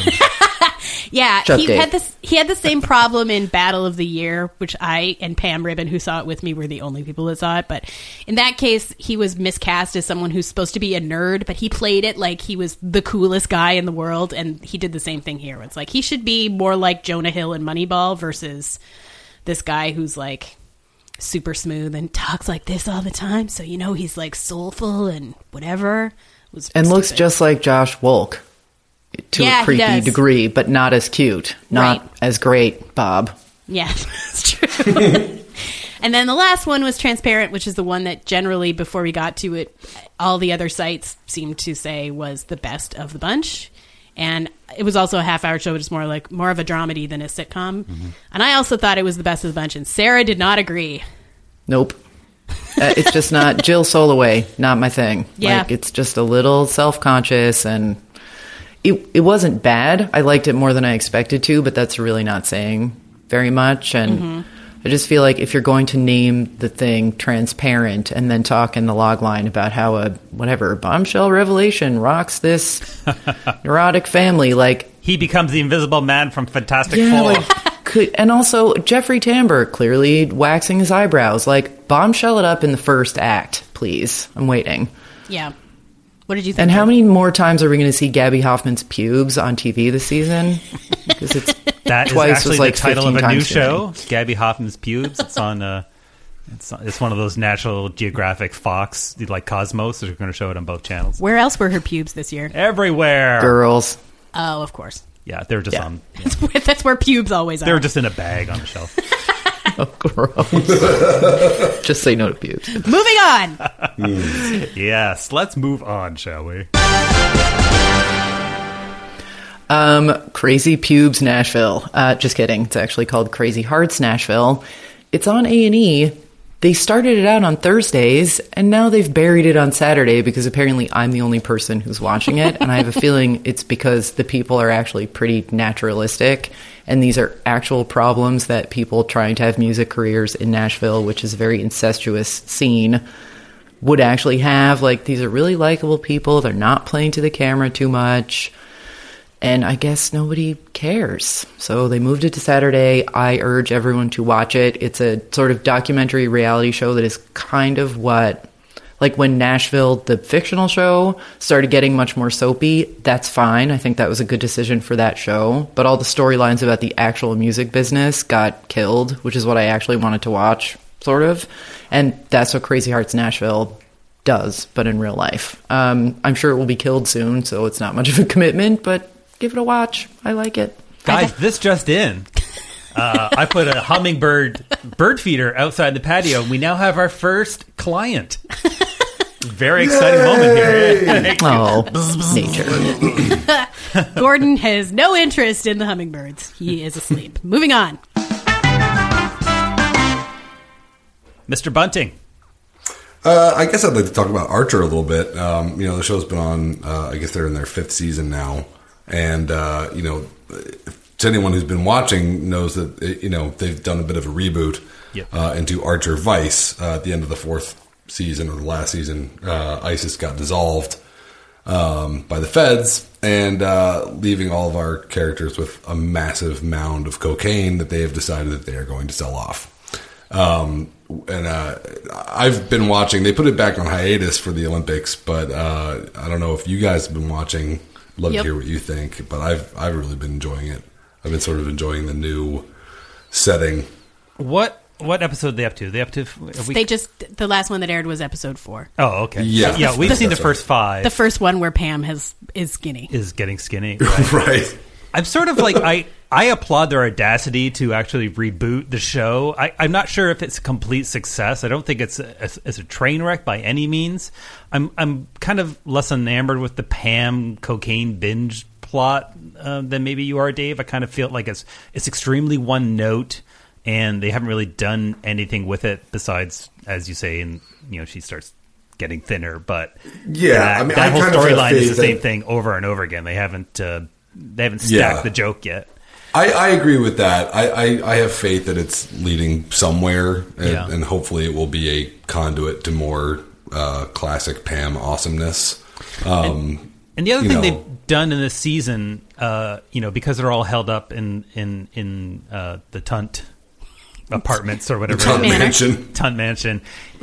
Yeah, Shut he Dave. had this. He had the same problem in Battle of the Year, which I and Pam Ribbon, who saw it with me, were the only people that saw it. But in that case, he was miscast as someone who's supposed to be a nerd, but he played it like he was the coolest guy in the world, and he did the same thing here. It's like he should be more like Jonah Hill in Moneyball versus this guy who's like super smooth and talks like this all the time. So you know he's like soulful and whatever. It was And looks stupid. just like Josh Wolk to Yeah, a he creepy does. degree, but not as cute. Not Right. as great, Bob. Yeah, that's true. And then the last one was Transparent, which is the one that generally, before we got to it, all the other sites seemed to say was the best of the bunch. And it was also a half-hour show, which is more like more of a dramedy than a sitcom. Mm-hmm. And I also thought it was the best of the bunch. And Sarah did not agree. Nope. Uh, it's just not Jill Soloway, not my thing. Yeah. Like, it's just a little self-conscious, and it it wasn't bad. I liked it more than I expected to, but that's really not saying very much. And Mm-hmm. I just feel like if you're going to name the thing Transparent and then talk in the log line about how a whatever bombshell revelation rocks this neurotic family, like He becomes the Invisible Man from Fantastic yeah, Four. like could, and also Jeffrey Tambor clearly waxing his eyebrows. Like, bombshell it up in the first act, please. I'm waiting. Yeah. What did you think? And how many more times are we going to see Gabby Hoffman's pubes on T V this season? Because it's That is twice actually was like the title of fifteen a new times show, Gabby Hoffman's Pubes. It's on. Uh, it's it's one of those National Geographic Fox, like Cosmos. They're going to show it on both channels. Where else were her pubes this year? Everywhere. girls. Oh, of course. Yeah, they're just Yeah. on. Yeah. That's where pubes always are. They're just in a bag on the shelf. Oh, gross. Just say no to pubes. Moving on. Yes, let's move on, shall we? Um, Crazy Pubes Nashville. Uh, just kidding. It's actually called Crazy Hearts Nashville. It's on A and E. They started it out on Thursdays, and now they've buried it on Saturday because apparently I'm the only person who's watching it, and I have a feeling it's because the people are actually pretty naturalistic, and these are actual problems that people trying to have music careers in Nashville, which is a very incestuous scene, would actually have. Like, these are really likable people. They're not playing to the camera too much. And I guess nobody cares. So they moved it to Saturday. I urge everyone to watch it. It's a sort of documentary reality show that is kind of what, Like when Nashville, the fictional show, started getting much more soapy, that's fine. I think that was a good decision for that show. But all the storylines about the actual music business got killed, which is what I actually wanted to watch, sort of. And that's what Crazy Hearts Nashville does, but in real life. Um, I'm sure it will be killed soon, so it's not much of a commitment, but give it a watch. I like it. Guys, this just in. Uh, I put a hummingbird bird feeder outside the patio. We now have our first client. Very exciting Yay! moment here. Oh, nature. Gordon has no interest in the hummingbirds. He is asleep. Moving on. Mister Bunting. Uh, I guess I'd like to talk about Archer a little bit. Um, you know, the show's been on, uh, I guess they're in their fifth season now. And, uh, you know, to anyone who's been watching knows that, you know, they've done a bit of a reboot yep. uh, into Archer Vice uh, at the end of the fourth season or the last season. Uh, ISIS got dissolved um, by the feds and uh, leaving all of our characters with a massive mound of cocaine that they have decided that they are going to sell off. Um, and uh, I've been watching. They put it back on hiatus for the Olympics, but uh, I don't know if you guys have been watching. Love yep. to hear what you think, but I've I've really been enjoying it. I've been sort of enjoying the new setting. What what episode are they up to? Are they up to? We... They just the last one that aired was episode four. Oh, okay. Yeah, yeah. We've seen the first five. The first one where Pam has is skinny is getting skinny. Right. right. I'm sort of like I. I applaud their audacity to actually reboot the show. I, I'm not sure if it's a complete success. I don't think it's a, it's a train wreck by any means. I'm I'm kind of less enamored with the Pam cocaine binge plot uh, than maybe you are, Dave. I kind of feel like it's it's extremely one note, and they haven't really done anything with it besides, as you say, and you know, she starts getting thinner. But yeah, that, I mean, that I whole storyline is the same that... thing over and over again. They haven't uh, they haven't stacked yeah. the joke yet. I, I agree with that. I, I, I have faith that it's leading somewhere, and, yeah. and hopefully it will be a conduit to more uh, classic Pam awesomeness. Um, and, and the other thing know, they've done in this season, uh, you know, because they're all held up in in in uh, the Tunt apartments or whatever, Tunt Mansion, Tunt Mansion,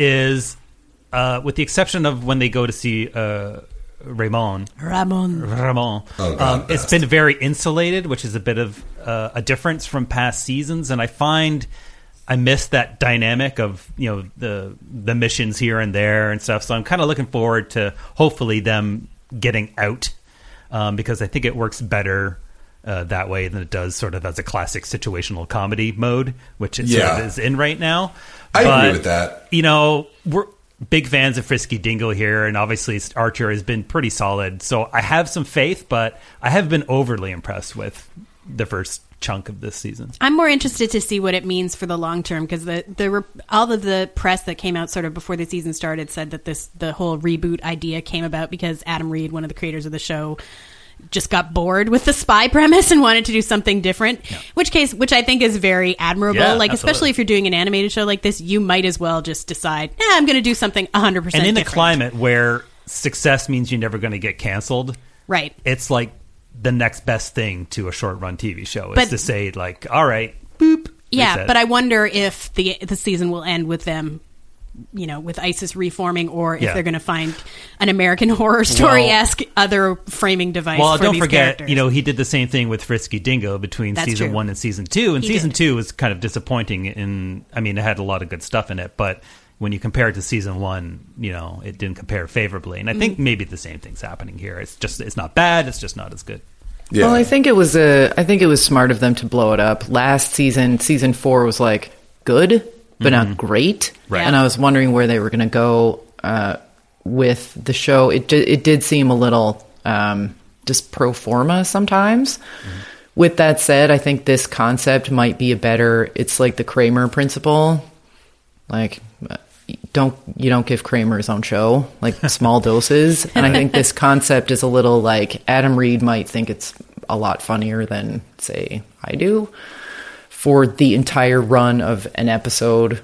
is uh, with the exception of when they go to see. Uh, Ramon. Ramon. Ramon. Oh, God, um, it's been very insulated, which is a bit of uh, a difference from past seasons, and I find I miss that dynamic of you know the the missions here and there and stuff. So I'm kind of looking forward to hopefully them getting out um, because I think it works better uh, that way than it does sort of as a classic situational comedy mode, which it yeah. sort of is in right now. I but, agree with that. You know, we're big fans of Frisky Dingle here, and obviously Archer has been pretty solid. So I have some faith, but I have been overly impressed with the first chunk of this season. I'm more interested to see what it means for the long term because the the all of the press that came out sort of before the season started said that this the whole reboot idea came about because Adam Reed, one of the creators of the show, just got bored with the spy premise and wanted to do something different. Yeah. Which case, which I think is very admirable. Yeah, like, absolutely. Especially if you're doing an animated show like this, you might as well just decide, eh, I'm going to do something one hundred percent And in different. a climate where success means you're never going to get canceled, right? It's like the next best thing to a short run T V show is but, to say, like, all right, boop. Yeah, reset. but I wonder if the the season will end with them, you know, with ISIS reforming, or if yeah. they're going to find an American Horror Story-esque well, other framing device. Well, for don't these forget, characters. you know, he did the same thing with Frisky Dingo between That's season true. one and season two, and He season did. two was kind of disappointing. In, I mean, it had a lot of good stuff in it, but when you compare it to season one, you know, it didn't compare favorably. And I think mm. maybe the same thing's happening here. It's just, it's not bad. It's just not as good. Yeah. Well, I think it was a, I think it was smart of them to blow it up. Last season, season four was like good, but mm-hmm. not great. Right. And I was wondering where they were going to go uh, with the show. It di- it did seem a little um, just pro forma sometimes. Mm-hmm. With that said, I think this concept might be a better. It's like the Kramer principle. Like, don't you don't give Kramer his own show, like small doses. And I think this concept is a little like Adam Reed might think it's a lot funnier than, say, I do. For the entire run of an episode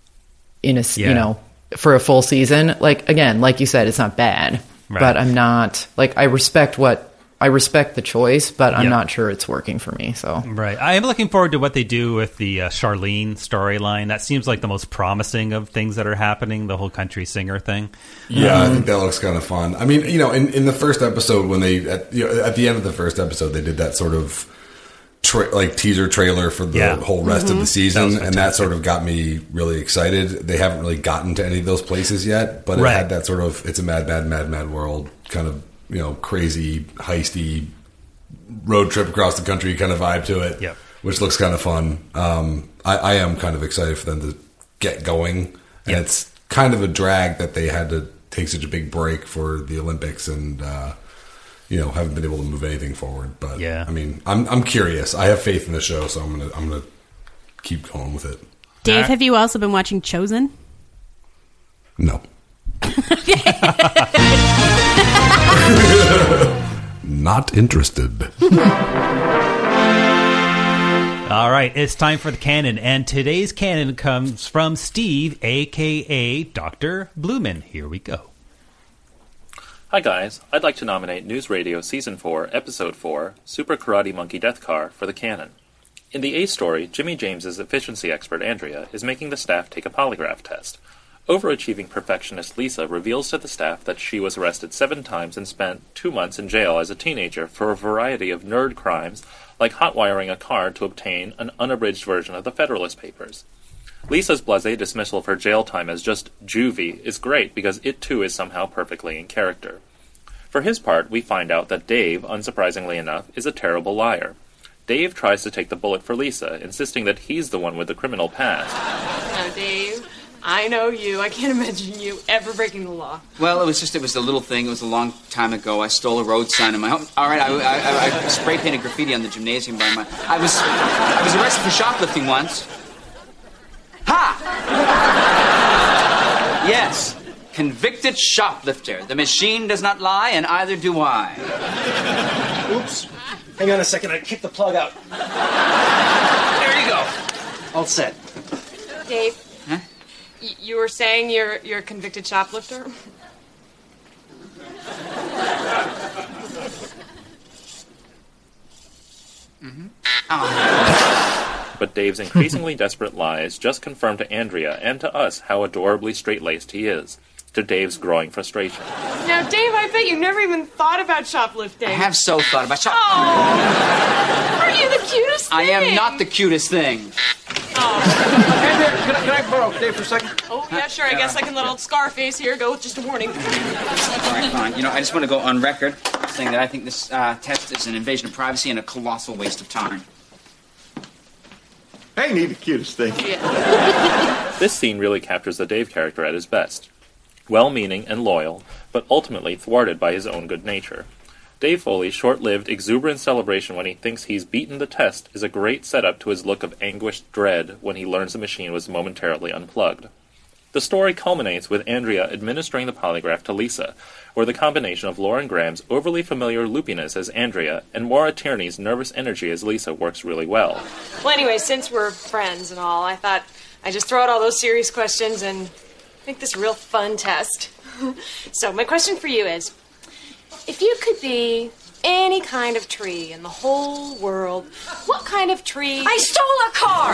in a, yeah. you know, for a full season. Like, again, like you said, it's not bad, right. but I'm not, like, I respect what I respect the choice, but I'm Yep. not sure it's working for me. So Right. I am looking forward to what they do with the uh, Charlene storyline. That seems like the most promising of things that are happening, the whole country singer thing. Yeah, I think that looks kind of fun. I mean, you know, in, in the first episode, when they at, you know, at the end of the first episode, they did that sort of tra- like teaser trailer for the Yeah. whole rest of the That season, was and that sort of got me really excited. They haven't really gotten to any of those places yet, but it Right. had that sort of it's a mad, mad, mad, mad world kind of, you know, crazy, heisty road trip across the country kind of vibe to it, Yep. which looks kind of fun. Um, I, I am kind of excited for them to get going, and Yep. it's kind of a drag that they had to take such a big break for the Olympics and uh, you know haven't been able to move anything forward. But Yeah. I mean, I'm I'm curious. I have faith in the show, so I'm gonna I'm gonna keep going with it. Dave, have you also been watching Chosen? No. Not interested. All right, it's time for the canon, and today's canon comes from Steve, a k a. Doctor Blumen. Here we go. Hi guys, I'd like to nominate News Radio Season four, Episode four, Super Karate Monkey Death Car for the canon. In the A story, Jimmy James's efficiency expert Andrea is making the staff take a polygraph test. Overachieving perfectionist Lisa reveals to the staff that she was arrested seven times and spent two months in jail as a teenager for a variety of nerd crimes like hotwiring a car to obtain an unabridged version of the Federalist Papers. Lisa's blasé dismissal of her jail time as just juvie is great because it too is somehow perfectly in character. For his part, we find out that Dave, unsurprisingly enough, is a terrible liar. Dave tries to take the bullet for Lisa, insisting that he's the one with the criminal past. No, Dave, I know you. I can't imagine you ever breaking the law. Well, it was just, it was a little thing. It was a long time ago. I stole a road sign in my home. All right, I, I, I spray painted graffiti on the gymnasium by my... I was, I was arrested for shoplifting once. Ha! Yes, convicted shoplifter. The machine does not lie, and either do I. Oops. Hang on a second, I kicked the plug out. There you go. All set. Dave, Huh? y- you were saying you're you're a convicted shoplifter? But Dave's increasingly desperate lies just confirm to Andrea and to us how adorably straight-laced he is, to Dave's growing frustration. Now, Dave, I bet you never even thought about shoplifting. I have so thought about shop... Oh, aren't you the cutest thing? I am not the cutest thing. Hey there, can I, can I borrow Dave for a second? Oh, yeah, sure. I guess I can let old Scarface here go with just a warning. All right, fine. You know, I just want to go on record saying that I think this uh, test is an invasion of privacy and a colossal waste of time. I ain't the cutest thing. This scene really captures the Dave character at his best. Well-meaning and loyal, but ultimately thwarted by his own good nature. Dave Foley's short-lived, exuberant celebration when he thinks he's beaten the test is a great setup to his look of anguished dread when he learns the machine was momentarily unplugged. The story culminates with Andrea administering the polygraph to Lisa, where the combination of Lauren Graham's overly familiar loopiness as Andrea and Maura Tierney's nervous energy as Lisa works really well. Well, anyway, since we're friends and all, I thought I'd just throw out all those serious questions and make this a real fun test. So, my question for you is, if you could be any kind of tree in the whole world, what kind of tree... I stole a car!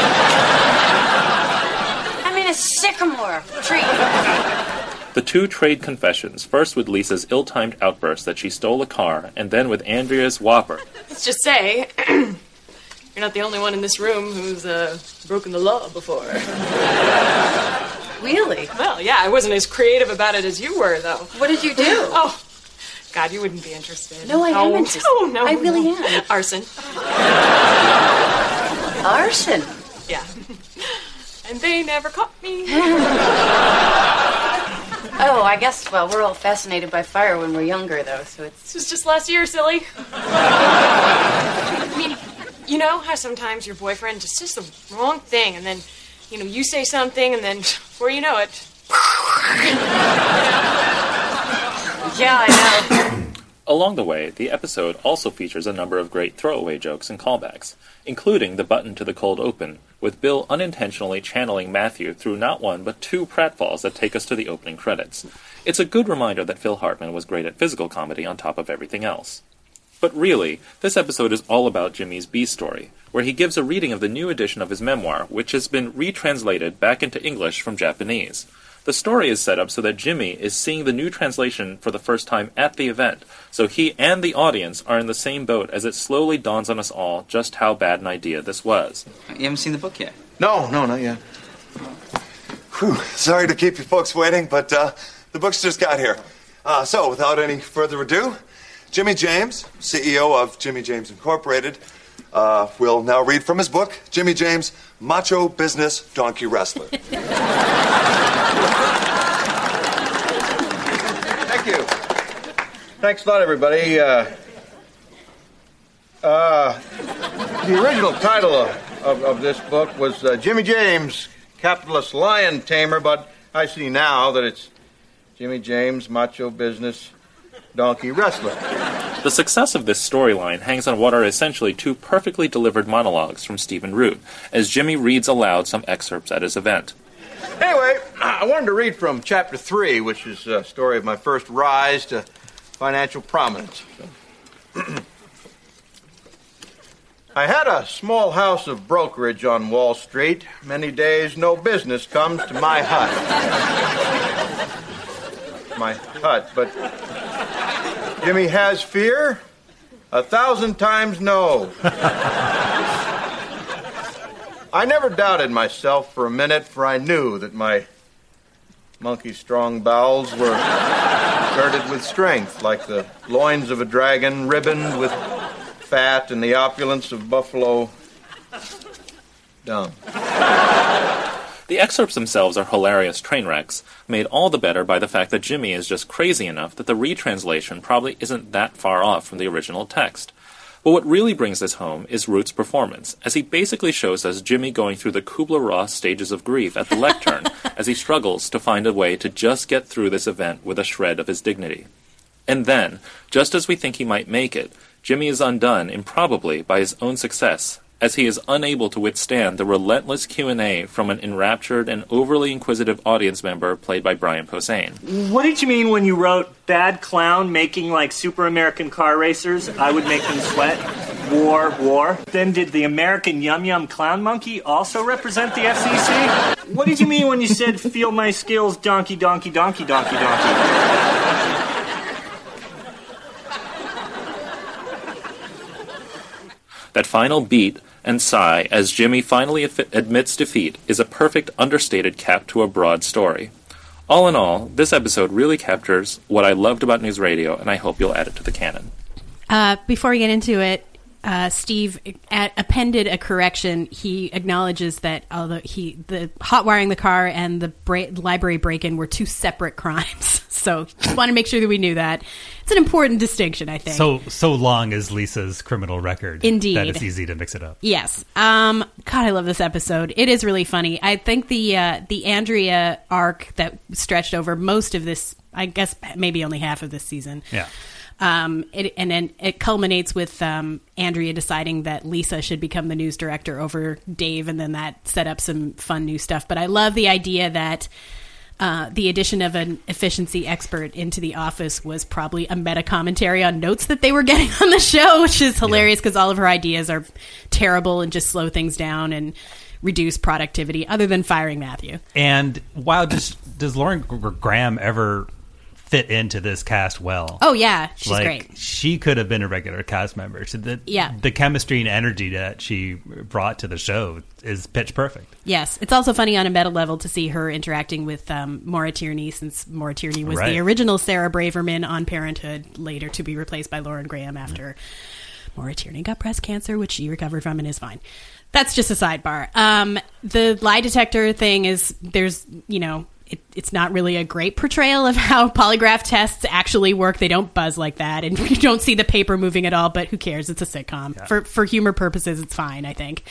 I'm in a sycamore tree. The two trade confessions, first with Lisa's ill-timed outburst that she stole a car, and then with Andrea's whopper. Let's just say, you're not the only one in this room who's uh, broken the law before. Really? Well, yeah, I wasn't as creative about it as you were, though. What did you do? Oh, God, you wouldn't be interested. No, I am oh, interested. No, no, I really no. am. Arson. Arson? Yeah. And they never caught me. Oh, I guess, well, we're all fascinated by fire when we're younger, though, so it's... This was just last year, silly. I mean, you know how sometimes your boyfriend just says the wrong thing, and then, you know, you say something, and then before you know it... Yeah, I know. Along the way, the episode also features a number of great throwaway jokes and callbacks, including the button to the cold open, with Bill unintentionally channeling Matthew through not one but two pratfalls that take us to the opening credits. It's a good reminder that Phil Hartman was great at physical comedy on top of everything else. But really, this episode is all about Jimmy's B story, where he gives a reading of the new edition of his memoir, which has been retranslated back into English from Japanese. The story is set up so that Jimmy is seeing the new translation for the first time at the event, so he and the audience are in the same boat as it slowly dawns on us all just how bad an idea this was. You haven't seen the book yet? No, no, not yet. Whew, sorry to keep you folks waiting, but uh, the books just got here. Uh, so, without any further ado, Jimmy James, C E O of Jimmy James Incorporated, uh, will now read from his book, Jimmy James, Macho Business Donkey Wrestler. Thank you. Thanks a lot, everybody. Uh, uh, the original title of, of, of this book was uh, Jimmy James, Capitalist Lion Tamer, but I see now that it's Jimmy James, Macho Business Donkey Wrestler. The success of this storyline hangs on what are essentially two perfectly delivered monologues from Stephen Root, as Jimmy reads aloud some excerpts at his event. Anyway, I wanted to read from chapter three, which is a story of my first rise to financial prominence. I had a small house of brokerage on Wall Street. Many days, no business comes to my hut. My hut, but Jimmy has fear? A thousand times no. I never doubted myself for a minute, for I knew that my monkey-strong bowels were girded with strength, like the loins of a dragon, ribboned with fat and the opulence of buffalo dung. The excerpts themselves are hilarious train wrecks, made all the better by the fact that Jimmy is just crazy enough that the retranslation probably isn't that far off from the original text. But what really brings this home is Root's performance, as he basically shows us Jimmy going through the Kubler-Ross stages of grief at the lectern as he struggles to find a way to just get through this event with a shred of his dignity. And then, just as we think he might make it, Jimmy is undone improbably by his own success, as he is unable to withstand the relentless Q and A from an enraptured and overly inquisitive audience member played by Brian Posehn. What did you mean when you wrote bad clown making like super American car racers? I would make them sweat. War, war. Then did the American Yum Yum Clown Monkey also represent the F C C? What did you mean when you said feel my skills donkey, donkey, donkey, donkey, donkey? That final beat and sigh as Jimmy finally admits defeat is a perfect understated cap to a broad story. All in all, this episode really captures what I loved about news radio, and I hope you'll add it to the canon. Uh, before we get into it, uh, Steve a- appended a correction. He acknowledges that although he the hot wiring the car and the bra- library break-in were two separate crimes. So just want to make sure that we knew that. It's an important distinction, I think. So so long as Lisa's criminal record. Indeed. That it's easy to mix it up. Yes. Um, God, I love this episode. It is really funny. I think the uh, the Andrea arc that stretched over most of this, I guess maybe only half of this season. Yeah. Um, it, and then it culminates with um, Andrea deciding that Lisa should become the news director over Dave, and then that set up some fun new stuff. But I love the idea that uh, the addition of an efficiency expert into the office was probably a meta commentary on notes that they were getting on the show, which is hilarious because yeah. all of her ideas are terrible and just slow things down and reduce productivity, other than firing Matthew. And wow, does does Lauren Graham ever fit into this cast well? Oh yeah, she's like, great. She could have been a regular cast member. So the yeah. the chemistry and energy that she brought to the show is pitch perfect. Yes, it's also funny on a meta level to see her interacting with um, Maura Tierney, since Maura Tierney was right. the original Sarah Braverman on Parenthood, later to be replaced by Lauren Graham after mm. Maura Tierney got breast cancer, which she recovered from and is fine. That's just a sidebar. Um, the lie detector thing is, there's, you know, It, it's not really a great portrayal of how polygraph tests actually work. They don't buzz like that, and you don't see the paper moving at all, but who cares? It's a sitcom. Yeah. For for humor purposes, it's fine, I think.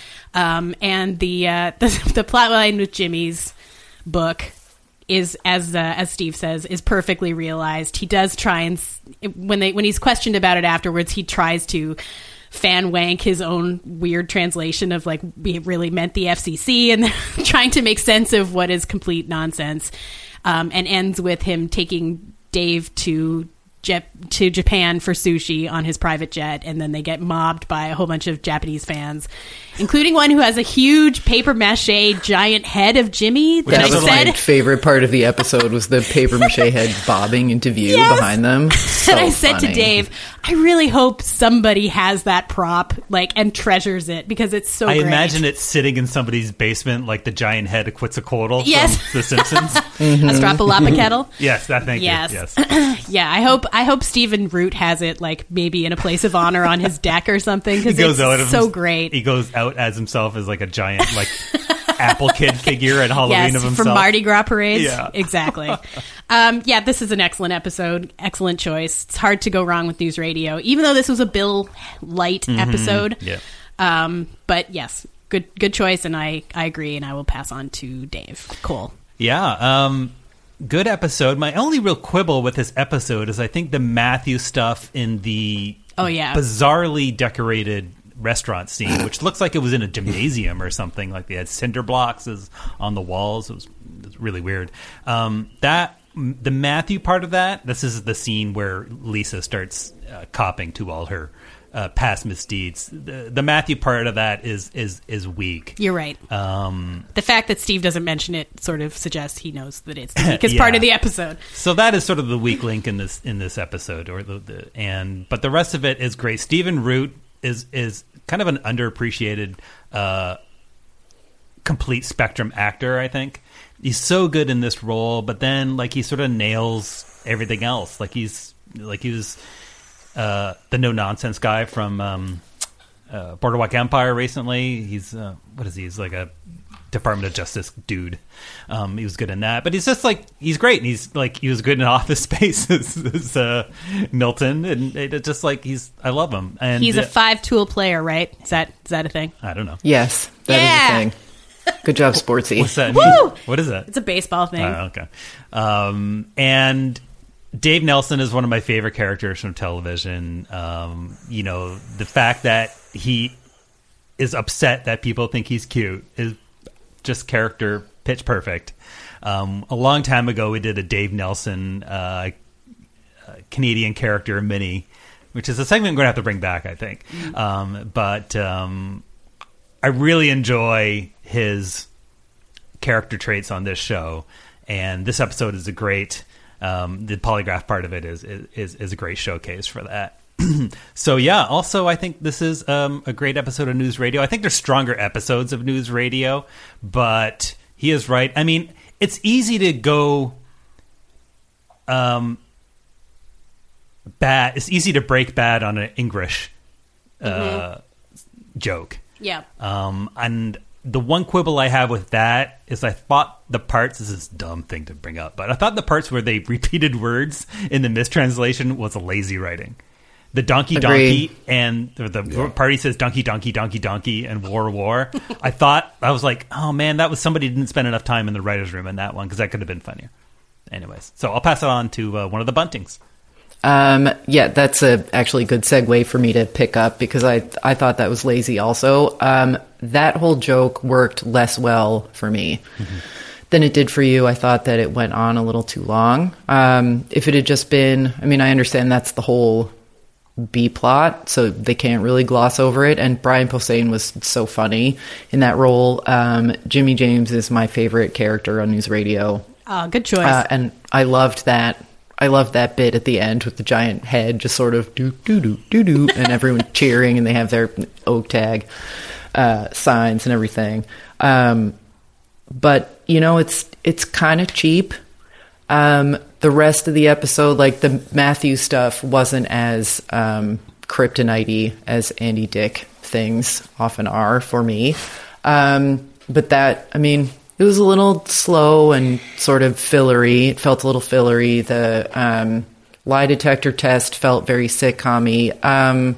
Um, and the, uh, the the plot line with Jimmy's book is, as uh, as Steve says, is perfectly realized. He does try and, when they when he's questioned about it afterwards, he tries to fan wank his own weird translation of like we really meant the F C C, and trying to make sense of what is complete nonsense, um, and ends with him taking Dave to jet to Japan for sushi on his private jet, and then they get mobbed by a whole bunch of Japanese fans, including one who has a huge paper mache giant head of Jimmy. That That I was said, my favorite part of the episode was the paper mache head bobbing into view Yes. behind them. So and I said funny. to Dave, I really hope somebody has that prop, like, and treasures it because it's so. I great. imagine it sitting in somebody's basement, like the giant head of Quetzalcoatl Yes. from The Simpsons. Mm-hmm. A Strapalapa kettle. Yes, that thank Yes. you. Yes. Yeah, I hope I hope Stephen Root has it, like maybe in a place of honor on his deck or something, He because goes it's out of so him- great. He goes out as himself as like a giant, like Apple Kid figure at Halloween Yes, of himself from Mardi Gras parades. Yeah. Exactly. um, yeah, this is an excellent episode. Excellent choice. It's hard to go wrong with News Radio, even though this was a Bill light Mhm. episode. Yeah. Um, but yes, good good choice, and I, I agree, and I will pass on to Dave. Cool. Yeah, um, good episode. My only real quibble with this episode is I think the Matthew stuff in the Oh, yeah. bizarrely decorated restaurant scene, which looks like it was in a gymnasium or something. Like they had cinder blocks as on the walls. It was, it was really weird. Um, that the Matthew part of that. This is the scene where Lisa starts uh, copping to all her uh, past misdeeds. The, the Matthew part of that is is is weak. You're right. Um, The fact that Steve doesn't mention it sort of suggests he knows that it's the weakest part Yeah. of the episode. So that is sort of the weak link in this in this episode, or the, the and but the rest of it is great. Stephen Root is is kind of an underappreciated, uh, complete spectrum actor. I think he's so good in this role, but then like he sort of nails everything else. Like he's like he was uh, the no nonsense guy from um, uh, Boardwalk Empire recently. He's uh, what is he? He's like a Department of Justice dude. Um, he was good in that, but he's just like he's great, and he's like he was good in Office Space as, as uh, Milton, and it, it just like he's I love him. And He's a uh, five tool player, right? Is that is that a thing? I don't know. Yes, that is Yeah. a thing. Good job, Sportsy. What's that Woo! mean? What is that? It's a baseball thing. Oh, okay. Um, and Dave Nelson is one of my favorite characters from television. Um, you know, the fact that he is upset that people think he's cute is just character pitch perfect. Um, a long time ago, we did a Dave Nelson uh, uh, Canadian character mini, which is a segment I'm going to have to bring back, I think. Um, but um, I really enjoy his character traits on this show, and this episode is a great. Um, the polygraph part of it is is is a great showcase for that. So yeah, also I think this is um, a great episode of News Radio. I think there's stronger episodes of News Radio, but he is right. I mean, it's easy to go um, bad. It's easy to break bad on an English uh, Mhm. joke. Yeah. Um, and the one quibble I have with that is I thought the parts, this is a dumb thing to bring up, but I thought the parts where they repeated words in the mistranslation was a lazy writing. The donkey Agreed. donkey and the, the party says donkey donkey donkey donkey and war war. I thought, I was like, oh man, that was somebody didn't spend enough time in the writer's room in that one because that could have been funnier. Anyways, so I'll pass it on to uh, one of the Buntings. Um, yeah, that's a actually good segue for me to pick up because I I thought that was lazy also. Um, that whole joke worked less well for me Mm-hmm. than it did for you. I thought that it went on a little too long. Um, if it had just been, I mean, I understand that's the whole B plot, so they can't really gloss over it. And Brian Posehn was so funny in that role. Um, Jimmy James is my favorite character on News Radio. Oh, good choice. Uh, and I loved that. I loved that bit at the end with the giant head just sort of do do do do do, and everyone cheering, and they have their oak tag uh, signs and everything. Um, but you know, it's it's kind of cheap. Um, the rest of the episode, like the Matthew stuff, wasn't as um, kryptonite-y as Andy Dick things often are for me. Um, but that, I mean. It was a little slow and sort of fillery. It felt a little fillery. The um, lie detector test felt very sitcom-y. Um,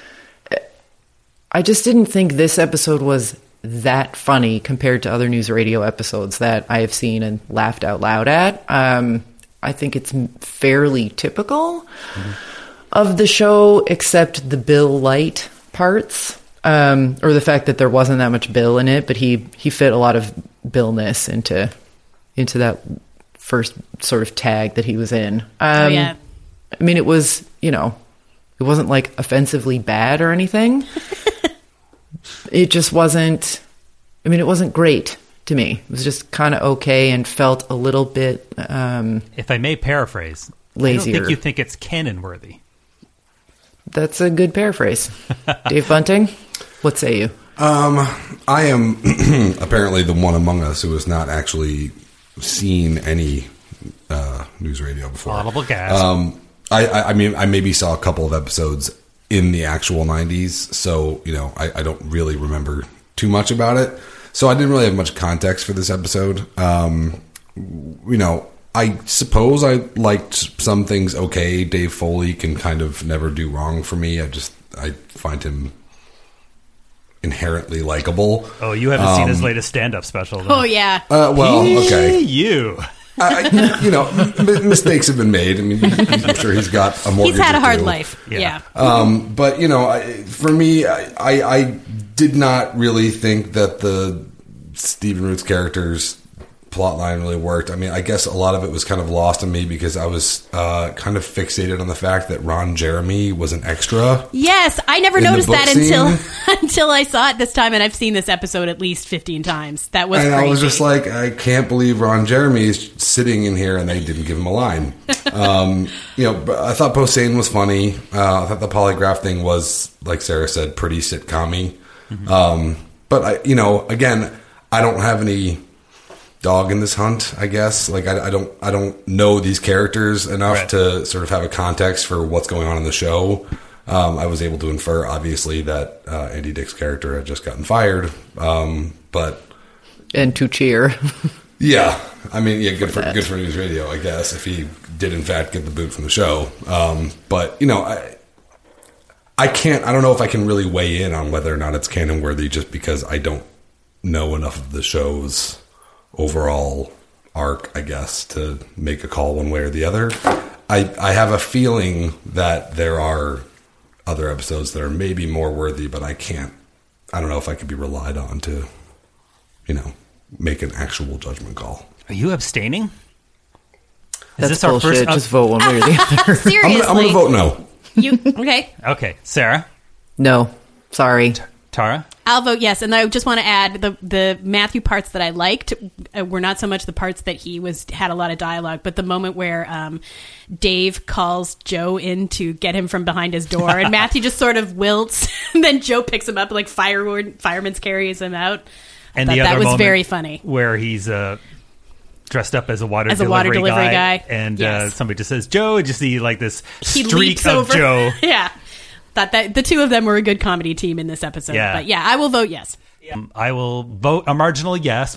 I just didn't think this episode was that funny compared to other News Radio episodes that I have seen and laughed out loud at. Um, I think it's fairly typical mm-hmm. of the show, except the Bill Light parts. Um, or the fact that there wasn't that much Bill in it, but he, he fit a lot of Billness into into that first sort of tag that he was in. Um, oh yeah, I mean, it was, you know, it wasn't like offensively bad or anything. It just wasn't, I mean, it wasn't great to me. It was just kind of okay and felt a little bit, um, if I may paraphrase, lazier. I don't think you think it's canon worthy. That's a good paraphrase. Dave Bunting, what say you? Um, I am apparently the one among us who has not actually seen any uh, news radio before. Audible gasp. Um, I, I, I mean, I maybe saw a couple of episodes in the actual nineties, so, you know, I, I don't really remember too much about it. So I didn't really have much context for this episode. Um, you know, I suppose I liked some things okay. Dave Foley can kind of never do wrong for me. I just, I find him inherently likable. Oh, you haven't um, seen his latest stand-up special, though. Oh, yeah. Uh, well, okay. You. I, I, you know, m- mistakes have been made. I mean, I'm sure he's got a mortgage. He's had a or hard two. life. Yeah. yeah. Um, but, you know, I, for me, I, I, I did not really think that the Stephen Root's character's plot line really worked. I mean, I guess a lot of it was kind of lost on me because I was uh, kind of fixated on the fact that Ron Jeremy was an extra. Yes, I never in the noticed book that scene. until until I saw it this time, and I've seen this episode at least fifteen times. That was and crazy. I was just like, I can't believe Ron Jeremy is sitting in here and they didn't give him a line. um, you know, but I thought Posehn was funny. Uh, I thought the polygraph thing was, like Sarah said, pretty sitcom-y. Mm-hmm. Um, but, I, you know, again, I don't have any dog in this hunt, I guess. Like, I, I don't I don't know these characters enough right. to sort of have a context for what's going on in the show. Um, I was able to infer, obviously, that uh, Andy Dick's character had just gotten fired. Um, but and to cheer. Yeah. I mean, yeah, good for that. good for news radio, I guess, if he did, in fact, get the boot from the show. Um, but, you know, I I can't, I don't know if I can really weigh in on whether or not it's canon worthy just because I don't know enough of the show's overall arc, I guess, to make a call one way or the other. I, I have a feeling that there are other episodes that are maybe more worthy, but I can't, I don't know if I could be relied on to, you know, make an actual judgment call. Are you abstaining? Is That's this our bullshit. first? Just vote one way or the other. Seriously. I'm, I'm going to vote no. You okay? Okay, Sarah? No. Sorry. T- Tara? I'll vote yes, and I just want to add the the Matthew parts that I liked uh, were not so much the parts that he was had a lot of dialogue, but the moment where um, Dave calls Joe in to get him from behind his door, and Matthew just sort of wilts, and then Joe picks him up like firewood fireman's carries him out. I And thought the that other was moment very funny, where he's uh, dressed up as a water as a delivery water delivery guy, guy and yes. uh, somebody just says Joe, and you see like this he streak leaps of over. Joe. Yeah. Thought that the two of them were a good comedy team in this episode. Yeah. But yeah, I will vote yes. Um, I will vote a marginal yes.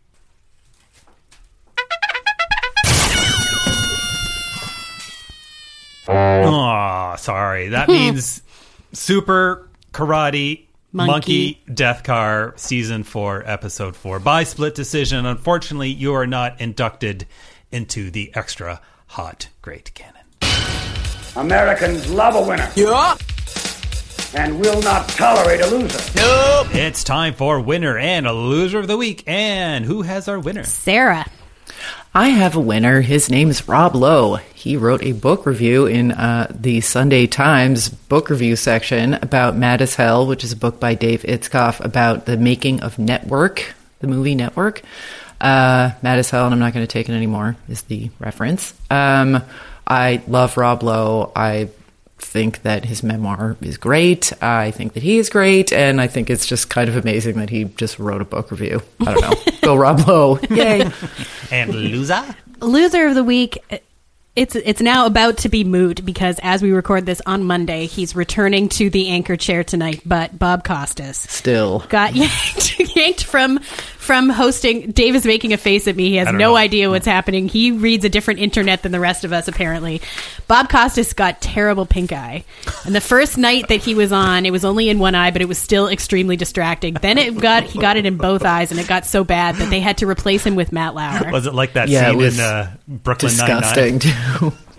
Oh, sorry. That means Super Karate Monkey. Monkey Death Car Season four, Episode four. By split decision, unfortunately, you are not inducted into the extra hot great canon. Americans love a winner. Yeah. And will not tolerate a loser. Nope. It's time for winner and a loser of the week. And who has our winner? Sarah. I have a winner. His name is Rob Lowe. He wrote a book review in uh, the Sunday Times book review section about Mad as Hell, which is a book by Dave Itzkoff about the making of Network, the movie Network. Uh, Mad as Hell, and I'm not going to take it anymore, is the reference. Um, I love Rob Lowe. I think that his memoir is great. I think that he is great, and I think it's just kind of amazing that he just wrote a book review. I don't know. Go Rob Lowe. Yay. And loser? Loser of the week. It's it's now about to be moot because as we record this on Monday, he's returning to the anchor chair tonight. But Bob Costas still got yanked, yanked from from hosting. Dave is making a face at me. He has no know. idea what's happening. He reads a different internet than the rest of us, apparently. Bob Costas got terrible pink eye. And the first night that he was on, it was only in one eye, but it was still extremely distracting. Then it got he got it in both eyes, and it got so bad that they had to replace him with Matt Lauer. Was it like that Yeah, scene it was in uh, Brooklyn disgusting, Nine-Nine? too.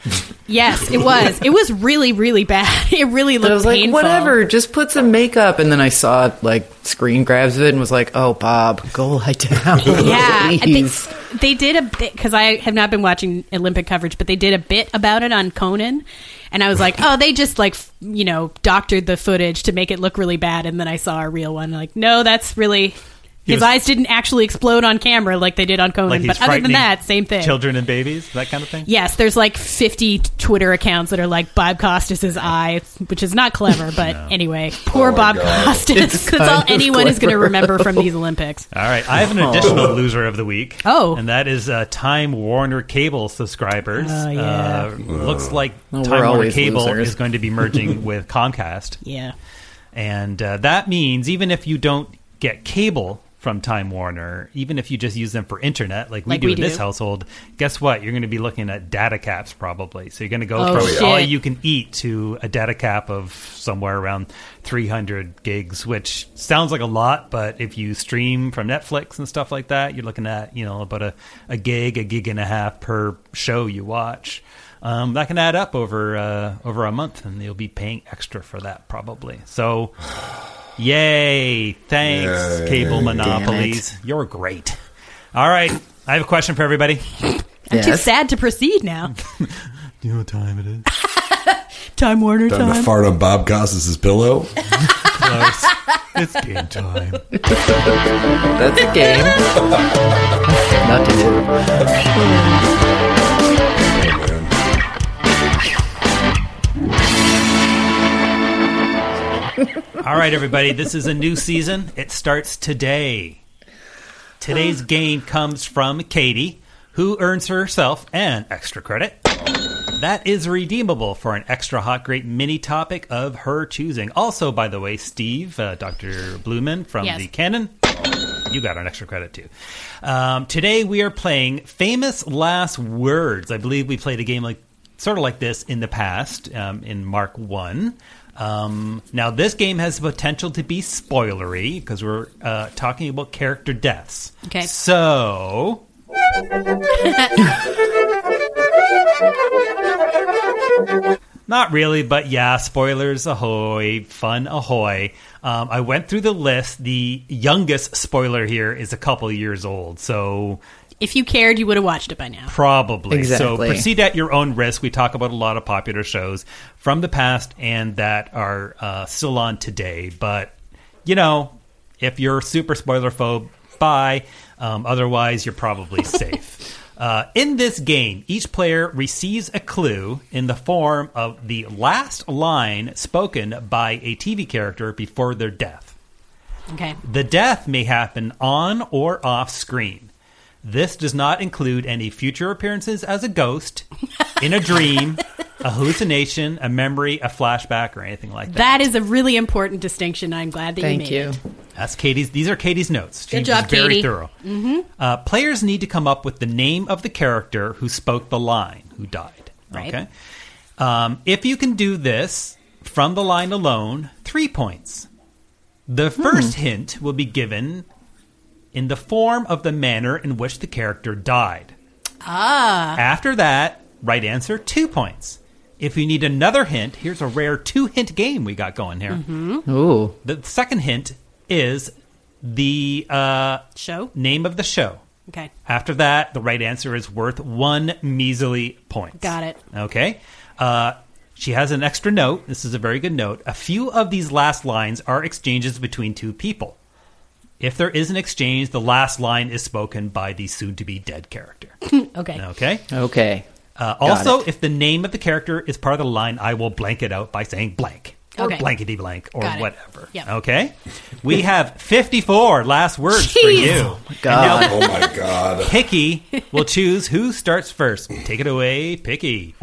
Yes, it was. It was really, really bad. It really looked But I was painful. like, whatever, just put some makeup. And then I saw like screen grabs of it and was like, oh, Bob, go lie down. Yeah, they, please. they did a bit, because I have not been watching Olympic coverage, but they did a bit about it on Conan. And I was like, oh, they just like, f- you know, doctored the footage to make it look really bad. And then I saw a real one. Like, no, that's really... His was- eyes didn't actually explode on camera like they did on Conan. Like he's but other than frightening that, same thing. Children and babies, that kind of thing. Yes, there's like fifty Twitter accounts that are like Bob Costas' eye, which is not clever, but anyway, poor Oh, Bob God. Costas. It's That's all kind of anyone is going to clever. remember from these Olympics. All right, I have an additional loser of the week. Oh. And that is uh, Time Warner Cable subscribers. Oh, yeah. Uh, looks like Well, we're Time Warner always Cable losers. is going to be merging with Comcast. Yeah. And uh, that means even if you don't get cable from Time Warner, even if you just use them for internet, like we Like do we in this do. household, guess what? You're going to be looking at data caps probably. So you're going to go Oh, from shit. all you can eat to a data cap of somewhere around three hundred gigs, which sounds like a lot, but if you stream from Netflix and stuff like that, you're looking at, you know, about a, a gig, a gig and a half per show you watch. Um, that can add up over uh, over a month, and you'll be paying extra for that probably. So, yay! Thanks, Yay. cable Damn monopolies. You're great. All right, I have a question for everybody. I'm too sad to proceed now. Do you know what time it is? Time Warner Time to time. fart on Bob Costas' pillow. Close. It's game time. That's a game. Not to do. All right, everybody, this is a new season. It starts today. Today's game comes from Katie, who earns herself an extra credit. That is redeemable for an extra hot, great mini topic of her choosing. Also, by the way, Steve, uh, Doctor Blumen from Yes. the Canon, you got an extra credit too. Um, today we are playing Famous Last Words. I believe we played a game like sort of like this in the past, um, in Mark one. Um, now, this game has the potential to be spoilery because we're uh, talking about character deaths. Okay. So... Not really, but yeah, spoilers ahoy, fun ahoy. Um, I went through the list. The youngest spoiler here is a couple years old, so... If you cared, you would have watched it by now. Probably. Exactly. So proceed at your own risk. We talk about a lot of popular shows from the past and that are uh, still on today. But, you know, if you're super spoiler phobe, bye. Um, otherwise, you're probably safe. Uh, in this game, each player receives a clue in the form of the last line spoken by a T V character before their death. Okay. The death may happen on or off screen. This does not include any future appearances as a ghost, in a dream, a hallucination, a memory, a flashback, or anything like that. That is a really important distinction. I'm glad that Thank you you. made it. That's Katie's. These are Katie's notes. She Good job, was very Katie. thorough. Mm-hmm. Uh, players need to come up with the name of the character who spoke the line, who died. Right. Okay. Um, if you can do this from the line alone, three points. The first hint will be given in the form of the manner in which the character died. Ah. After that, right answer, two points. If you need another hint, here's a rare two-hint game we got going here. Mm-hmm. Ooh. The second hint is the uh, Show? name of the show. Okay. After that, the right answer is worth one measly point. Got it. Okay. Uh, she has an extra note. This is a very good note. A few of these last lines are exchanges between two people. If there is an exchange, the last line is spoken by the soon-to-be dead character. Okay. Okay? Okay. Uh, Got also, it. if the name of the character is part of the line, I will blank it out by saying blank. Or Okay. blankety blank or Got it. whatever. Yep. Okay? We have fifty-four last words for Jeez. you. Oh my God. And now Oh my God. Picky will choose who starts first. Take it away, Picky.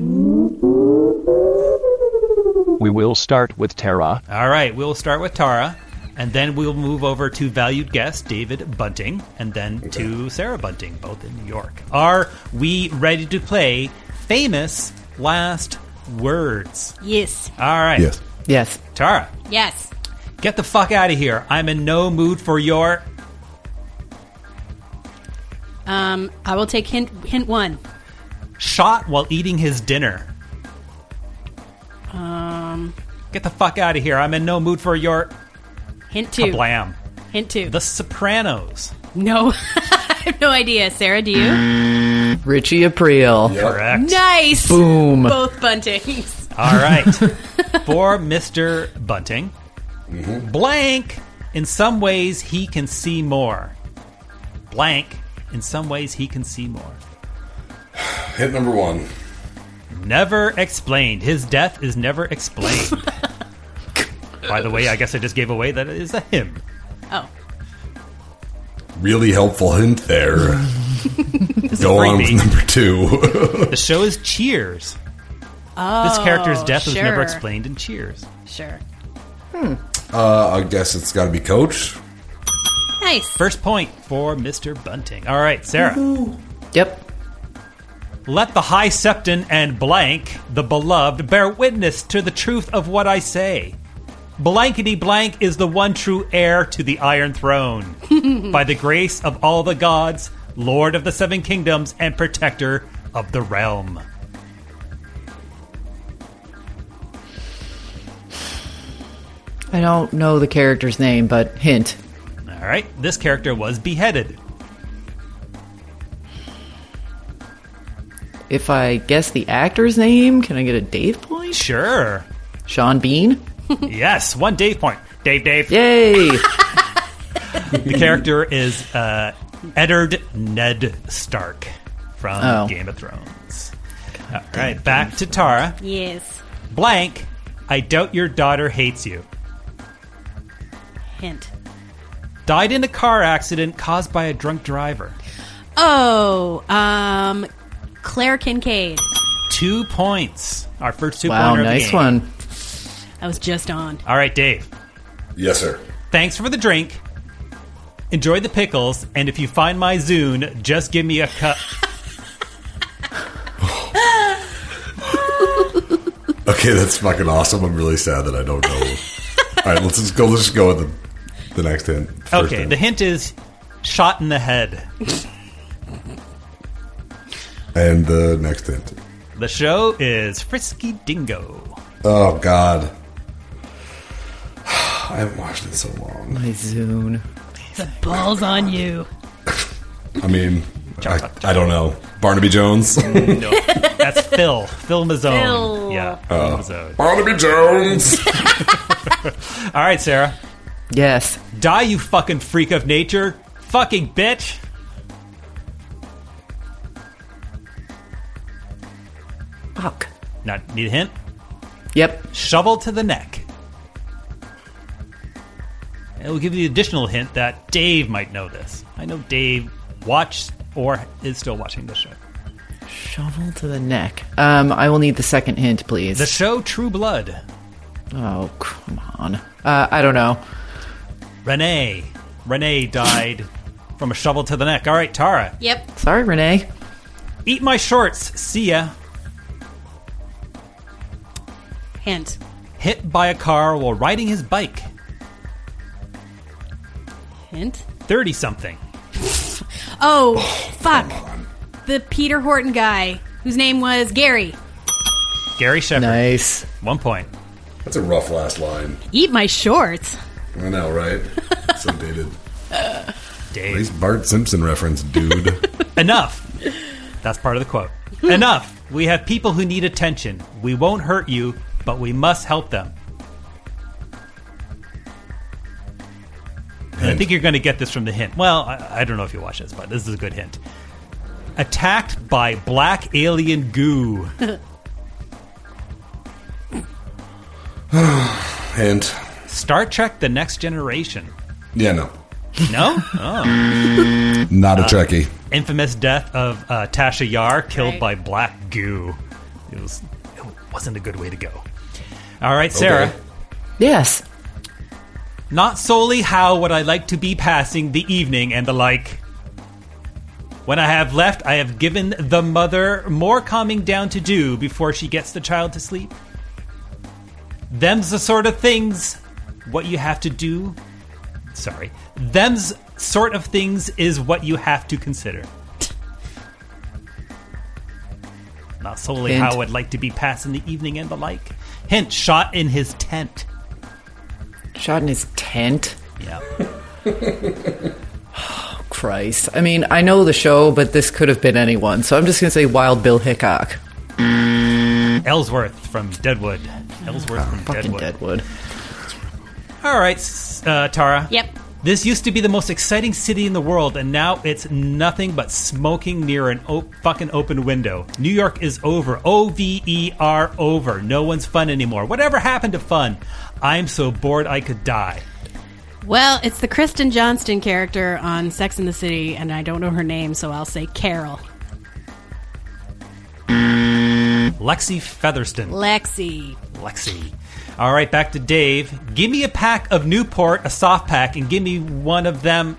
We will start with Tara. All right, we'll start with Tara, and then we'll move over to valued guest David Bunting, and then to Sarah Bunting, both in New York. Are we ready to play Famous Last Words? Yes. All right. Yes. Yes. Tara, Yes. get the fuck out of here. I'm in no mood for your... Um, I will take hint hint one. Shot while eating his dinner. Um, Get the fuck out of here. I'm in no mood for your... Hint two. Kablam. Hint two. The Sopranos. No. I have no idea. Sarah, do you? Richie Aprile. Correct. Nice. Boom. Both Buntings. All right. For Mister Bunting, blank, in some ways he can see more. Blank, in some ways he can see more. Hit number one. Never explained. His death is never explained. By the way, I guess I just gave away that it is a him. Oh. Really helpful hint there. Go on with number two. The show is Cheers. Oh, This character's death sure. was never explained in Cheers. Sure. Hmm. Uh, I guess it's got to be Coach. Nice. First point for Mister Bunting. All right, Sarah. Woo-hoo. Yep. Let the high septon and blank, the beloved, bear witness to the truth of what I say. Blankety blank is the one true heir to the Iron Throne. By the grace of all the gods, Lord of the Seven Kingdoms, and protector of the realm. I don't know the character's name, but hint. All right, this character was beheaded. If I guess the actor's name, can I get a Dave point? Sure. Sean Bean? Yes, one Dave point. Dave, Dave. Yay! The character is uh, Eddard Ned Stark from Oh. Game of Thrones. All right, back to Tara. Yes. Blank, I doubt your daughter hates you. Hint. Died in a car accident caused by a drunk driver. Oh, um, Claire Kincaid. Two points. Our first two Wow, pointer of the nice game. one. I was just on. All right, Dave. Yes, sir. Thanks for the drink. Enjoy the pickles, and if you find my Zune, just give me a cup. Okay, that's fucking awesome. I'm really sad that I don't know. All right, let's just go. Let's just go with the, the next hint. First Okay, hint. the hint is shot in the head. And the next hint. The show is Frisky Dingo. Oh God, I haven't watched it in so long. My Zune. The ball's on you. I mean, I, I don't know. Barnaby Jones. No, that's Phil. Phil Mazzone. Phil. Yeah, Phil Oh. Mazzone. Barnaby Jones. All right, Sarah. Yes. Die, you fucking freak of nature. Fucking bitch. Fuck. Not need a hint? Yep. Shovel to the neck. And we'll give you the additional hint that Dave might know this. I know Dave watched or is still watching the show. Shovel to the neck. Um, I will need the second hint, please. The show True Blood. Oh, come on. Uh, I don't know. Renee. Renee died from a shovel to the neck. All right, Tara. Yep. Sorry, Renee. Eat my shorts. See ya. Hint. Hit by a car while riding his bike. Hint. thirty-something. Oh, fuck. The Peter Horton guy whose name was Gary. Gary Shepard. Nice. One point. That's a rough last line. Eat my shorts. I know, right? So dated. Dave. Nice Bart Simpson reference, dude. Enough. That's part of the quote. Enough. We have people who need attention. We won't hurt you, but we must help them. And I think you're going to get this from the hint. Well, I, I don't know if you watch this, but this is a good hint. Attacked by black alien goo. Hint. Star Trek The Next Generation. Yeah, no. No? Oh. Not a Trekkie. Infamous death of uh, Tasha Yar, killed Right. by black goo. It was. It wasn't a good way to go. All right, Sarah. Okay. Yes. Not solely how would I like to be passing the evening and the like. When I have left, I have given the mother more calming down to do before she gets the child to sleep. Them's the sort of things what you have to do. Sorry. Them's sort of things is what you have to consider. Not solely Hint. how I'd like to be passing the evening and the like. Hint, shot in his tent. Shot in his tent? Yeah. Oh, Christ. I mean, I know the show, but this could have been anyone. So I'm just going to say Wild Bill Hickok. Ellsworth from Deadwood. Ellsworth Oh, from fucking Deadwood. Deadwood. All right, s- uh, Tara. Yep. This used to be the most exciting city in the world, and now it's nothing but smoking near an o- fucking open window. New York is over. O V E R, over. No one's fun anymore. Whatever happened to fun? I'm so bored I could die. Well, it's the Kristen Johnston character on Sex and the City, and I don't know her name, so I'll say Carol. Lexi Featherston. Lexi. Lexi. All right, back to Dave. Give me a pack of Newport, a soft pack, and give me one of them.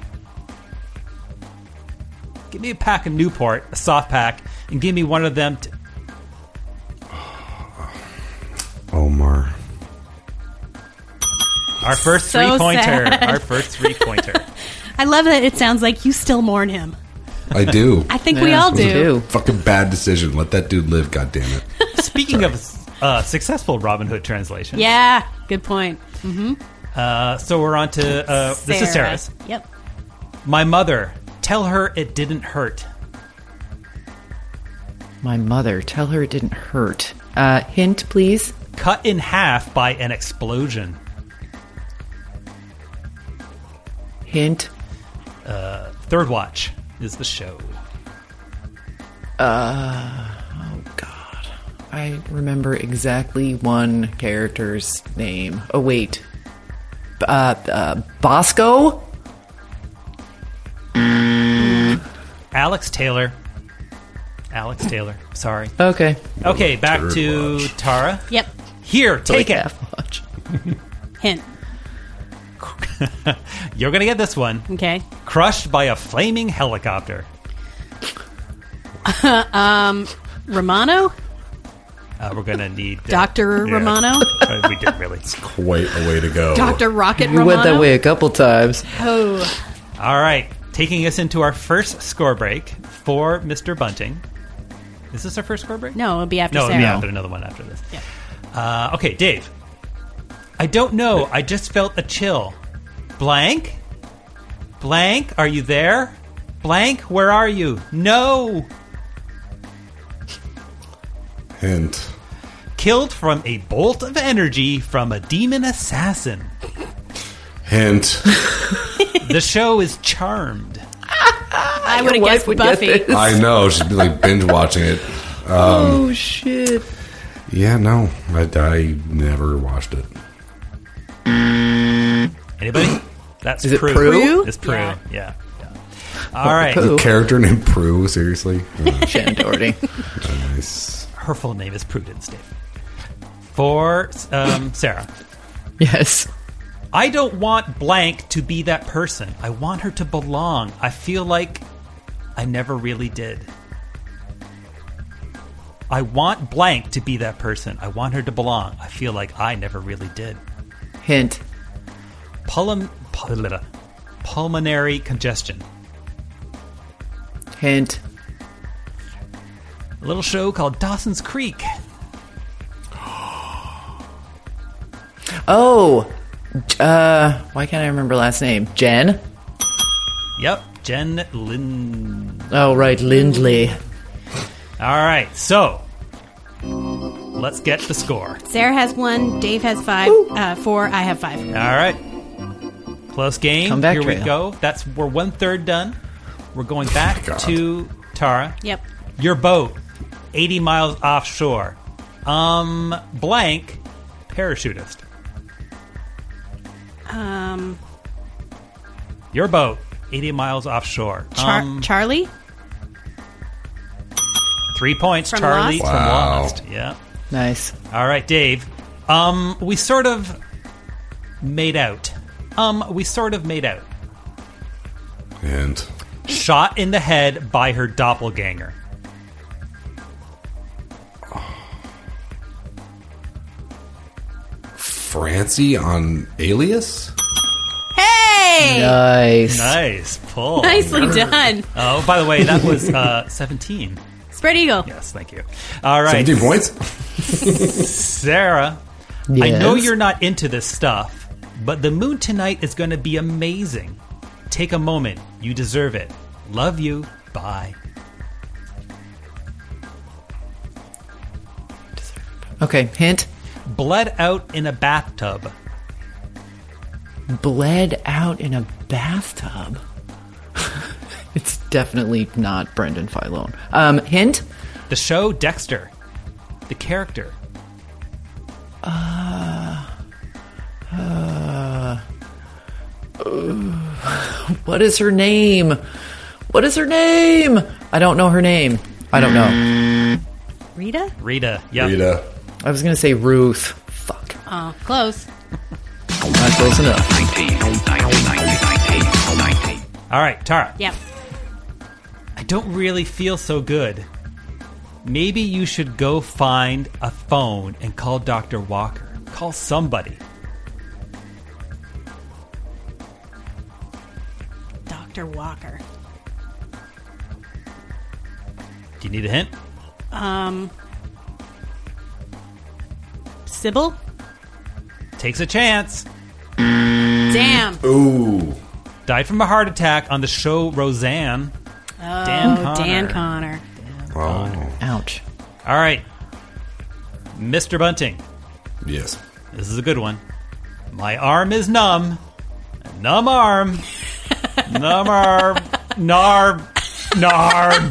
Give me a pack of Newport, a soft pack, and give me one of them. T- Omar. Our first So three-pointer. sad. Our first three-pointer. I love that it sounds like you still mourn him. I do. I think we all It was a do. Fucking bad decision. Let that dude live, goddammit. Speaking of uh, successful Robin Hood translation. Yeah, good point. Mm-hmm. Uh, so we're on to... Uh, this is Sarah's. Yep. My mother. Tell her it didn't hurt. My mother. Tell her it didn't hurt. Uh, hint, please. Cut in half by an explosion. Hint. Uh, Third Watch is the show. Uh, oh, God. I remember exactly one character's name. Oh, wait. Uh, uh, Bosco? Alex Taylor. Alex Taylor. Sorry. Okay. Okay, back Third to Watch. Tara. Yep. Here, take Like it. half watch. Hint. You're going to get this one. Okay. Crushed by a flaming helicopter. um, Romano? Uh, we're going to need... Uh, Doctor yeah. Romano? Uh, we didn't really. It's quite a way to go. Doctor Rocket You Romano? went that way a couple times. Oh. All right. Taking us into our first score break for Mister Bunting. Is this our first score break? No, it'll be after no, Sarah. it'll be after another one after this. Yeah. Uh, okay, Dave. I don't know. I just felt a chill. Blank? Blank, are you there? Blank, where are you? No! Hint. Killed from a bolt of energy from a demon assassin. Hint. The show is Charmed. I would have wife guessed would get Buffy. this. I know. She'd be like binge watching it. Um, Oh, shit. Yeah, no. I, I never watched it. Anybody? That's Is it Prue. Prue? It's Prue. Yeah. Yeah. yeah. All right. The character named Prue, seriously? Uh, Shannon Doherty. nice. Her full name is Prudence, Dave. For um, Sarah. Yes. I don't want blank to be that person. I want her to belong. I feel like I never really did. I want blank to be that person. I want her to belong. I feel like I never really did. Hint. Pulm- pul- pulmonary congestion. Hint. A little show called Dawson's Creek. Oh. Uh, why can't I remember last name? Jen? Yep, Jen Lind. Oh, right. Lindley. All right, so let's get the score. Sarah has one, Dave has five, uh, four, I have five. All right, close game. Come back, Here we Trail. go. That's we're one third done. We're going back God. to Tara. Yep. Your boat, eighty miles offshore. Um, blank, parachutist. Um, Your boat, eighty miles offshore. Char- um, Charlie? three points, From Charlie Lost? from Wow. Lost. Yeah. Nice. All right, Dave. Um, we sort of made out. Um, we sort of made out. Hint. Shot in the head by her doppelganger. Francie on Alias? Hey! Nice. Nice pull. Nicely done. Oh, by the way, that was uh, seventeen. Spread Eagle. Yes, thank you. All right. seventeen points? Sarah, I know Yes? you're not into this stuff, but the moon tonight is going to be amazing. Take a moment. You deserve it. Love you. Bye. Okay, hint. Bled out in a bathtub. Bled out in a bathtub. It's definitely not Brendan Filone. Um, hint? The show Dexter. The character. Uh, uh, uh, what is her name? What is her name? I don't know her name. I don't know. Rita? Rita. Yep. Rita. I was going to say Ruth. Fuck. Oh, close. Not close enough. All right, Tara. Yep. I don't really feel so good. Maybe you should go find a phone and call Doctor Walker. Call somebody. Doctor Walker. Do you need a hint? Um. Sybil? Takes a chance. Damn. Ooh. Died from a heart attack on the show Roseanne. Oh, Dan Connor. Dan Connor. Oh. Ouch. All right. Mister Bunting. Yes. This is a good one. My arm is numb. Numb arm. Numb arm. Narb. Narb.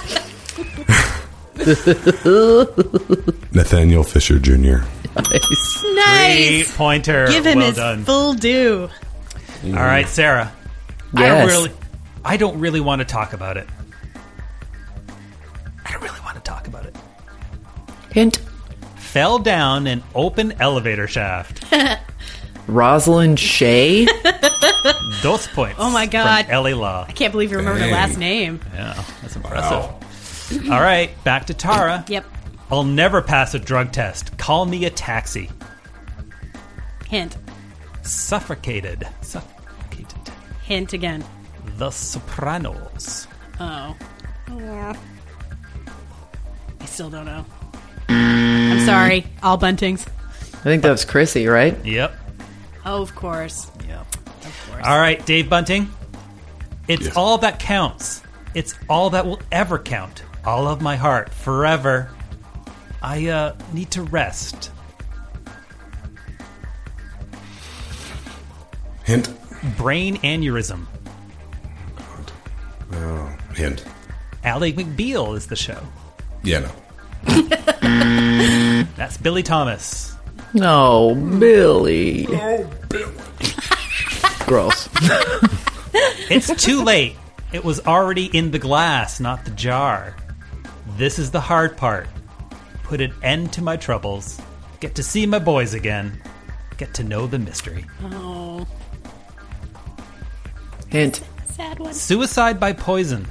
Nathaniel Fisher Junior Nice. Nice. Three pointer. Give him well his done. full due. All right, Sarah. I Yes. don't really I don't really want to talk about it. I don't really want to talk about it. Hint. Fell down an open elevator shaft. Rosalind Shea. Dos points. Oh my God. From L A Law. I can't believe you remember her Dang. last name. Yeah, that's impressive. All right, back to Tara. Yep. I'll never pass a drug test. Call me a taxi. Hint. Suffocated. Suffocated. Hint again. The Sopranos. Oh. Yeah. I still don't know. I'm sorry. All Buntings. I think that was Chrissy, right? Yep. Oh, of course. Yep. Of course. All right, Dave Bunting. It's Yes. all that counts. It's all that will ever count. All of my heart, forever. I uh, need to rest. Hint. Brain aneurysm. Oh, hint. Ally McBeal is the show. Yeah, no. That's Billy Thomas. No, Billy. Oh, Billy. Gross. It's too late. It was already in the glass, not the jar. This is the hard part. Put an end to my troubles. Get to see my boys again. Get to know the mystery. Oh. Hint. Sad one. Suicide by poison.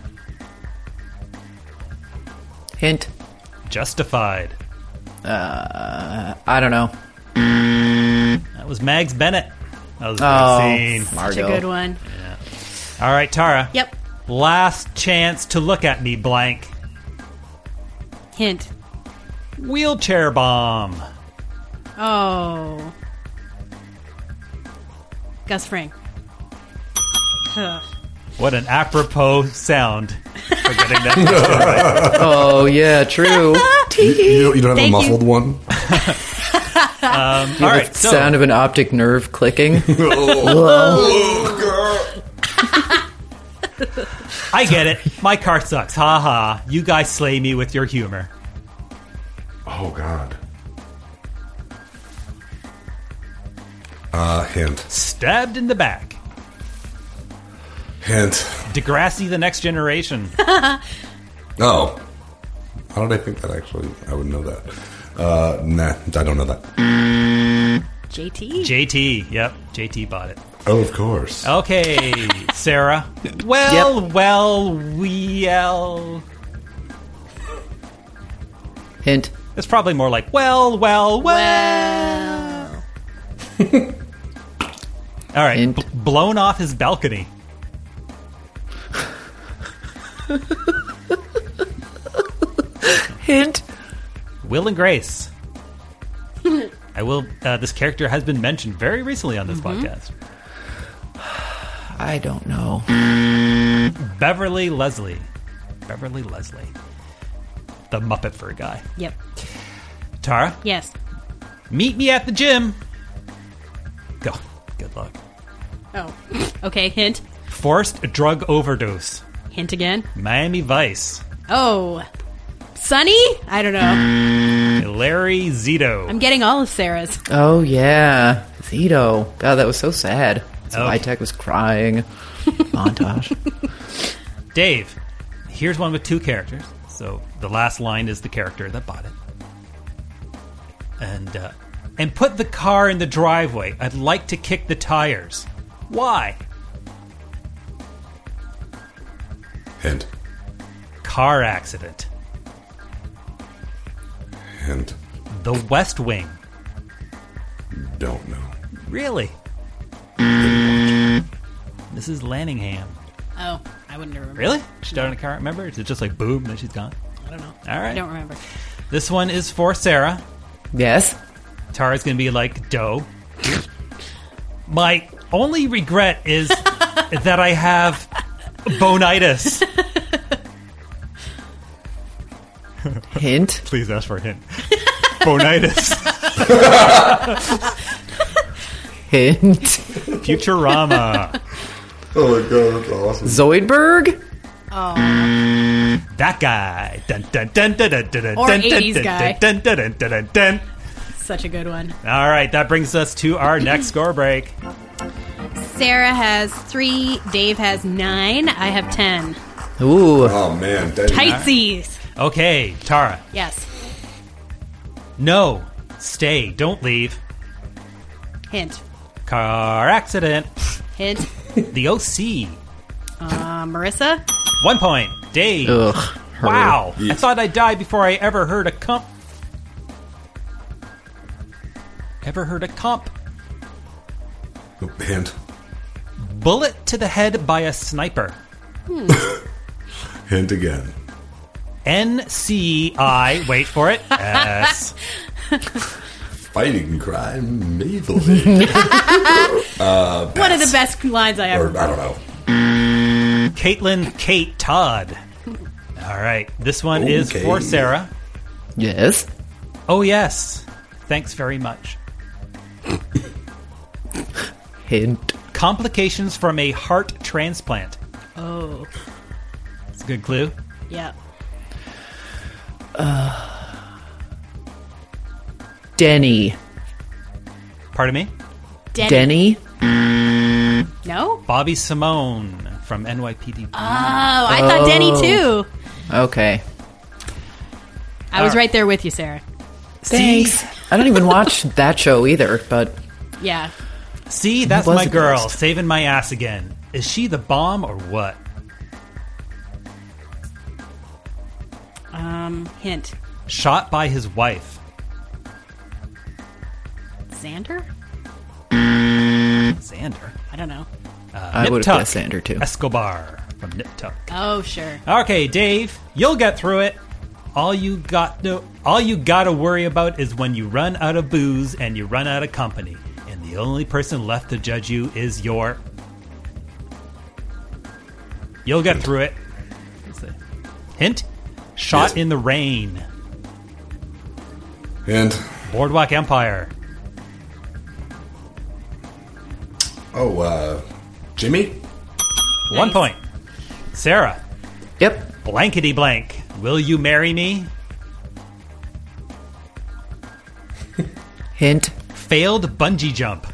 Hint. Justified. Uh, I don't know. That was Mags Bennett. That was a Oh, good scene. Such Margot. a good one. All right, Tara. Yep. Last chance to look at me, blank. Hint. Wheelchair bomb. Oh. Gus Fring. Ugh. What an apropos sound for getting that question right. Oh, yeah, true. You don't, you don't have Thank a muffled you. one? Um, all right, The so sound of an optic nerve clicking. Oh, girl. I get it. My car sucks. Ha ha. You guys slay me with your humor. Oh, God. Uh, hint. Stabbed in the back. Hint. Degrassi, the next generation. Oh. How did I think that actually? I would know that. Uh, nah, I don't know that. J T? J T. Yep. J T bought it. Oh, of course. Okay, Sarah. Well, well, well. Hint. It's probably more like, well, well, well. All right. Hint. B- blown off his balcony. Hint. Will and Grace. I will. Uh, this character has been mentioned very recently on this Mm-hmm. podcast. I don't know. Beverly Leslie. Beverly Leslie. The Muppet Fur guy. Yep. Tara? Yes. Meet me at the gym. Go. Good luck. Oh. Okay, hint. Forced drug overdose. Hint again. Miami Vice. Oh. Sunny? I don't know. Larry Zito. I'm getting all of Sarah's. Oh, yeah. Zito. God, that was so sad. So Oh. Vitek was crying. Montage. Dave. Here's one with two characters. So the last line is the character that bought it. And, uh, and put the car in the driveway. I'd like to kick the tires. Why? Hint. Car accident. Hint. The West Wing. Don't know. Really? Missus Lanningham. Oh, I wouldn't remember. Really? She died in a car, remember? Is it just like boom, and then she's gone? I don't know. All right. I don't remember. This one is for Sarah. Yes? Tara's going to be like, dough. My only regret is that I have bonitis. Hint? Please ask for a hint. Bonitis. Hint? Futurama. Oh my god, that's awesome. Zoidberg? Oh. That guy. Dun, dun, dun, dun, dun, dun, Or dun, eighties dun, guy. Dun, dun, dun, dun, dun, dun. Such a good one. All right, that brings us to our next score break. Sarah has three. Dave has nine. I have ten. Ooh. Oh man. Tightsy. Okay, Tara. Yes. No. Stay. Don't leave. Hint. Car accident. Hint. The O C. Uh, Marissa. One point. Dave. Ugh. her. Wow. I thought I'd die before I ever heard a comp. Ever heard a comp? Hint. Bullet to the head by a sniper. Hmm. Hint again. N C I. Wait for it. S. Fighting crime, Maybelline. uh, One of the best lines I ever. Or, I don't know. Caitlin Kate Todd. All right. This one is Okay. for Sarah. Yes? Oh, yes. Thanks very much. Hint. Complications from a heart transplant. Oh. That's a good clue. Yeah. Uh, Denny. Pardon me? Denny. Denny? No? Bobby Simone from N Y P D. Oh, I thought Denny too. Okay. I was right there with you, Sarah. Thanks. I don't even watch that show either, but Yeah. See, that's was my the girl, best. saving my ass again. Is she the bomb or what? Um, hint. Shot by his wife. Xander? Xander? I don't know. Uh, I Nip would've Tuck guessed Xander, too. Escobar from Nip Tuck. Oh, sure. Okay, Dave, you'll get through it. All you got to, all you got to worry about is when you run out of booze and you run out of company, and the only person left to judge you is your. You'll get through it. Let's see. Hint: shot Yes. in the rain. Hint. Boardwalk Empire. Oh, uh, Jimmy? One point. Sarah. Yep. Blankety blank. Will you marry me? Hint. Failed bungee jump.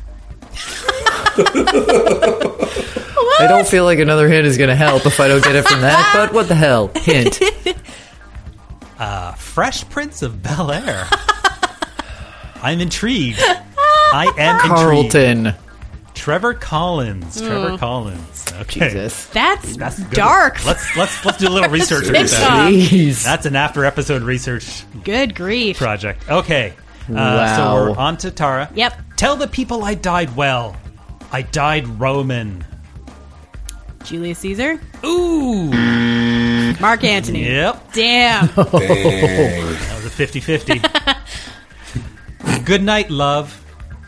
I don't feel like another hint is going to help if I don't get it from that, but what the hell? Hint. Uh, Fresh Prince of Bel Air. I'm intrigued. I am intrigued. Carlton. Trevor Collins. Trevor Mm. Collins. Okay. Jesus. That's, That's good. dark. Let's let's let's do a little research Big with that. time. Jeez. That's an after episode research Good grief. project. Okay. Uh, Wow. So we're on to Tara. Yep. Tell the people I died well. I died Roman. Julius Caesar? Ooh. Mark Antony. Yep. Damn. Dang. That was a fifty-fifty. Good night, love.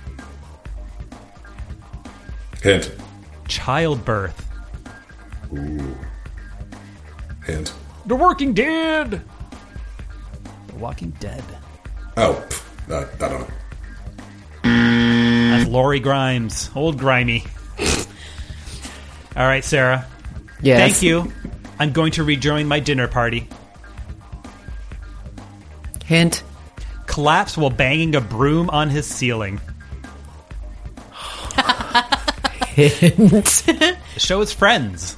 Hint. Childbirth. Ooh. Hint. The Walking Dead. The Walking Dead. Oh, pff, uh, I don't know. That's Lori Grimes. Old Grimy. All right, Sarah. Yes. Thank you. I'm going to rejoin my dinner party. Hint. Collapse while banging a broom on his ceiling. Hint. The show is Friends.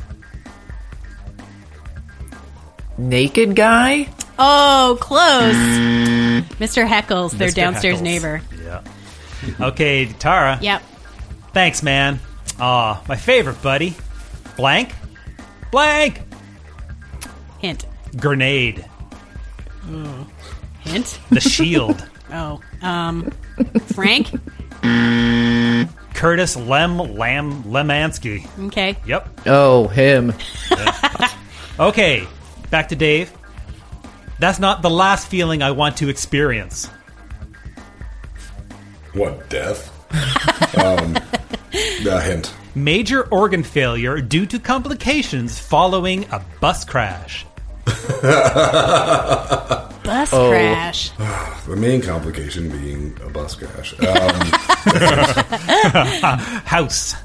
Naked guy? Oh, close. Mister Heckles, their Mister downstairs Heckles. neighbor. Yeah. Okay, Tara. Yep. Thanks, man. Aw, my favorite, buddy. Blank? Blank! Hint. Grenade. Mm. Hint. The Shield. Oh. Um. Frank? Curtis Lem Lam Lemansky. Okay. Yep. Oh, him. Okay, back to Dave. That's not the last feeling I want to experience. What, death? um, a hint. Major organ failure due to complications following a bus crash. Bus Oh. crash. The main complication being a bus crash. Um, House.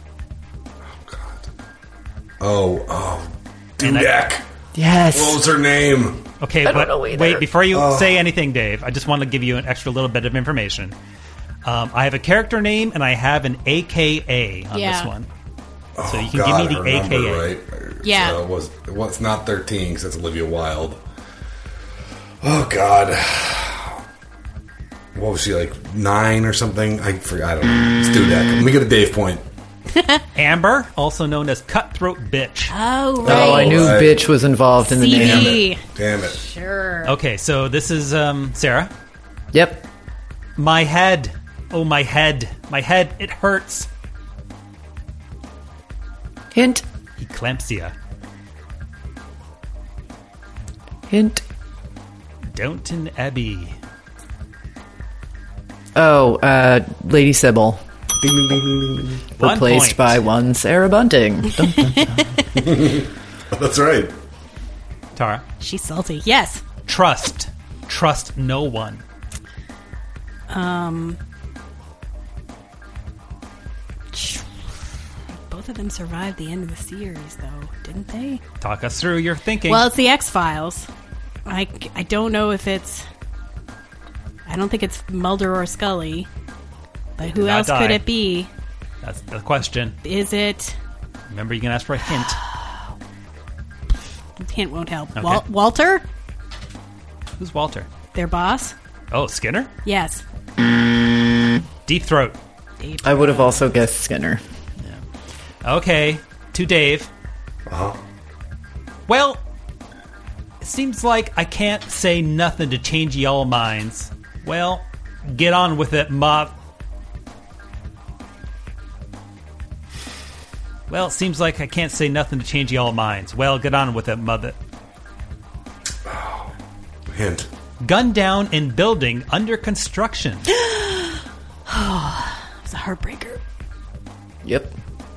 oh, oh. And I- Dudek. Yes. What was her name? Okay, I don't but know either. wait, before you Oh. say anything, Dave, I just want to give you an extra little bit of information. Um, I have a character name and I have an A K A on Yeah. this one. Oh, So you can God, give me the her A K A. number, right? Yeah. So it was, well, it's not thirteen because that's Olivia Wilde. Oh, God. What was she, like, nine or something? I forgot. I don't know. Let's do that. Let me get a Dave point. Amber, also known as Cutthroat Bitch. Oh, right. Oh, I knew Right. bitch was involved in the C D. name. Damn it. Sure. Okay, so this is um, Sarah. Yep. My head. Oh, my head. My head, it hurts. Hint. Eclampsia. Hint. Downton Abbey. Oh, uh, Lady Sybil. Ding, ding, ding, ding, ding, ding. One Replaced point. by one Sarah Bunting. Dun, dun, dun. That's right. Tara. She's salty. Yes. Trust. Trust no one. Um. Both of them survived the end of the series, though, didn't they? Talk us through your thinking. Well, it's the X-Files. I, I don't know if it's... I don't think it's Mulder or Scully. But who Did not else die. could it be? That's the question. Is it... Remember, you can ask for a hint. Hint won't help. Okay. Wal- Walter? Who's Walter? Their boss? Oh, Skinner? Yes. Deep Throat. I would have also guessed Skinner. Okay, to Dave. Uh-huh. Well, it seems like I can't say nothing to change y'all minds. Well, get on with it, mob. Well, it seems like I can't say nothing to change y'all minds. Well, get on with it, mother. Hint. Gun down in building under construction. Oh, it's a heartbreaker. Yep.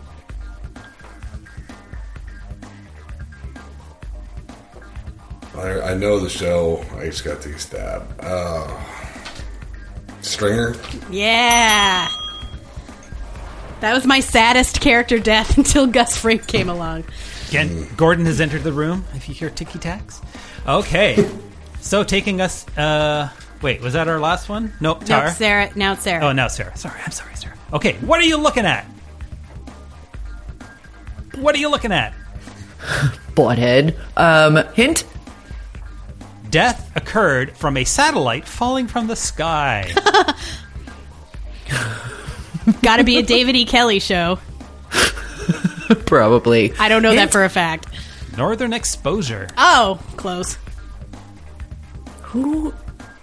I, I know the show. I just got to take a stab. Uh, Stringer? Yeah. That was my saddest character death until Gus Fring came along. Again, Gordon has entered the room, if you hear ticky-tacks. Okay. So taking us... Uh, wait, was that our last one? Nope, No, Tara. Sarah. Now it's Sarah. Oh, now Sarah. Sorry, I'm sorry, Sarah. Okay, what are you looking at? What are you looking at? Butthead. Um, hint? Death occurred from a satellite falling from the sky. Gotta be a David E. Kelly show. Probably. I don't know that Hint? for a fact. Northern Exposure. Oh, close. Who?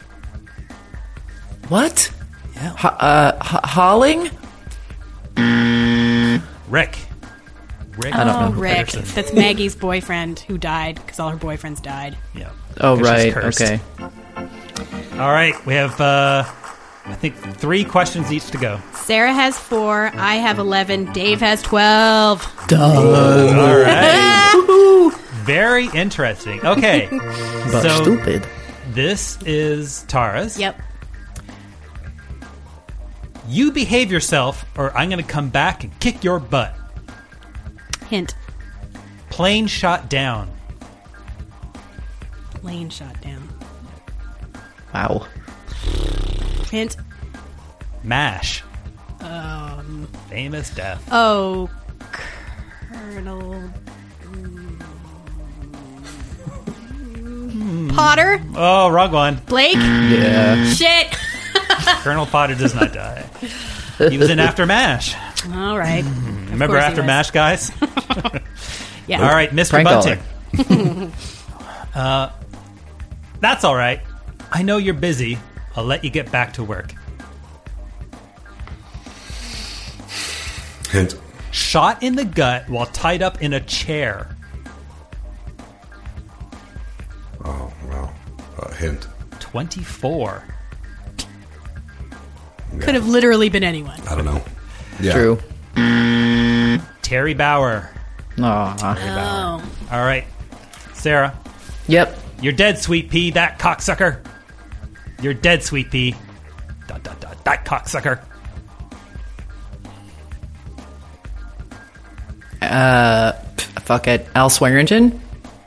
What? Yeah. Ho- uh, Ho- Holling? Rick. Rick. I don't know Oh, who Rick. Peterson. That's Maggie's boyfriend who died because all her boyfriends died. Yeah. Oh, Because she's right. cursed. Okay. All right, we have uh, I think three questions each to go. Sarah has four. I have eleven. Dave has twelve. Done. All right. Very interesting. Okay. But so stupid. This is Tara's. Yep. You behave yourself, or I'm going to come back and kick your butt. Hint. Plane shot down. Plane shot down. Wow. Hint. MASH. Um. Famous death. Oh, Colonel Potter. Oh, wrong one. Blake. Yeah. Shit. Colonel Potter does not die. He was in After MASH. All right. Remember After MASH, guys? Yeah. All right, Mister Prank Bunting. uh, that's all right. I know you're busy. I'll let you get back to work. Hint. Shot in the gut while tied up in a chair. Oh, wow. Uh, hint. twenty-four. Could have literally been anyone. I don't know. Yeah. True. Terry Bauer. Aw. Oh. All right. Sarah. Yep. You're dead, Sweet Pea, that cocksucker. You're dead, Sweet Pea. Dot, dot, dot, that cocksucker. Uh, pff, fuck it. Al Swearingen?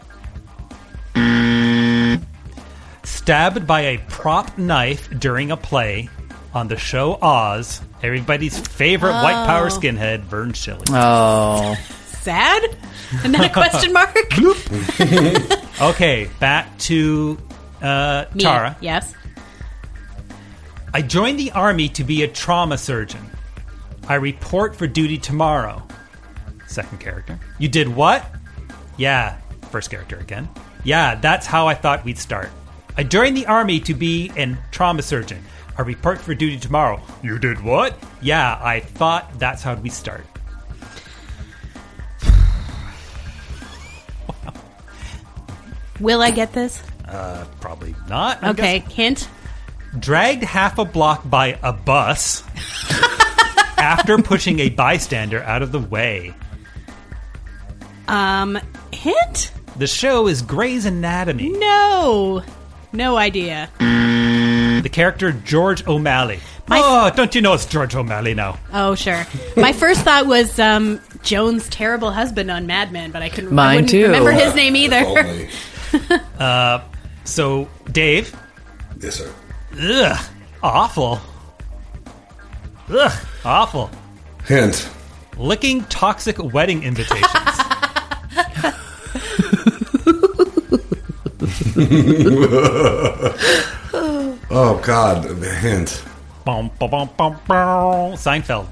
Stabbed by a prop knife during a play on the show Oz, everybody's favorite Oh. white power skinhead, Vern Shilling. Oh. Sad? And then a question mark? Okay, back to uh, Me. Tara. Yes. I joined the army to be a trauma surgeon. I report for duty tomorrow. Second character. You did what? Yeah. First character again. Yeah, that's how I thought we'd start. I joined the army to be a trauma surgeon. I report for duty tomorrow. You did what? Yeah, I thought that's how we start. Will I get this? Uh, probably not. I Okay, guess. hint. Dragged half a block by a bus after pushing a bystander out of the way. Um, hint? The show is Grey's Anatomy. No. No idea. The character George O'Malley. oh, don't you know it's George O'Malley now? Oh, sure. My first thought was um, Joan's terrible husband on Mad Men, but I couldn't Mine I wouldn't too. remember his name either. uh, so, Dave. Yes, sir. Ugh. Awful. Ugh. Awful. Hint. Licking toxic wedding invitations. Oh, God. The hint. Bum, bum, bum, bum, bum. Seinfeld.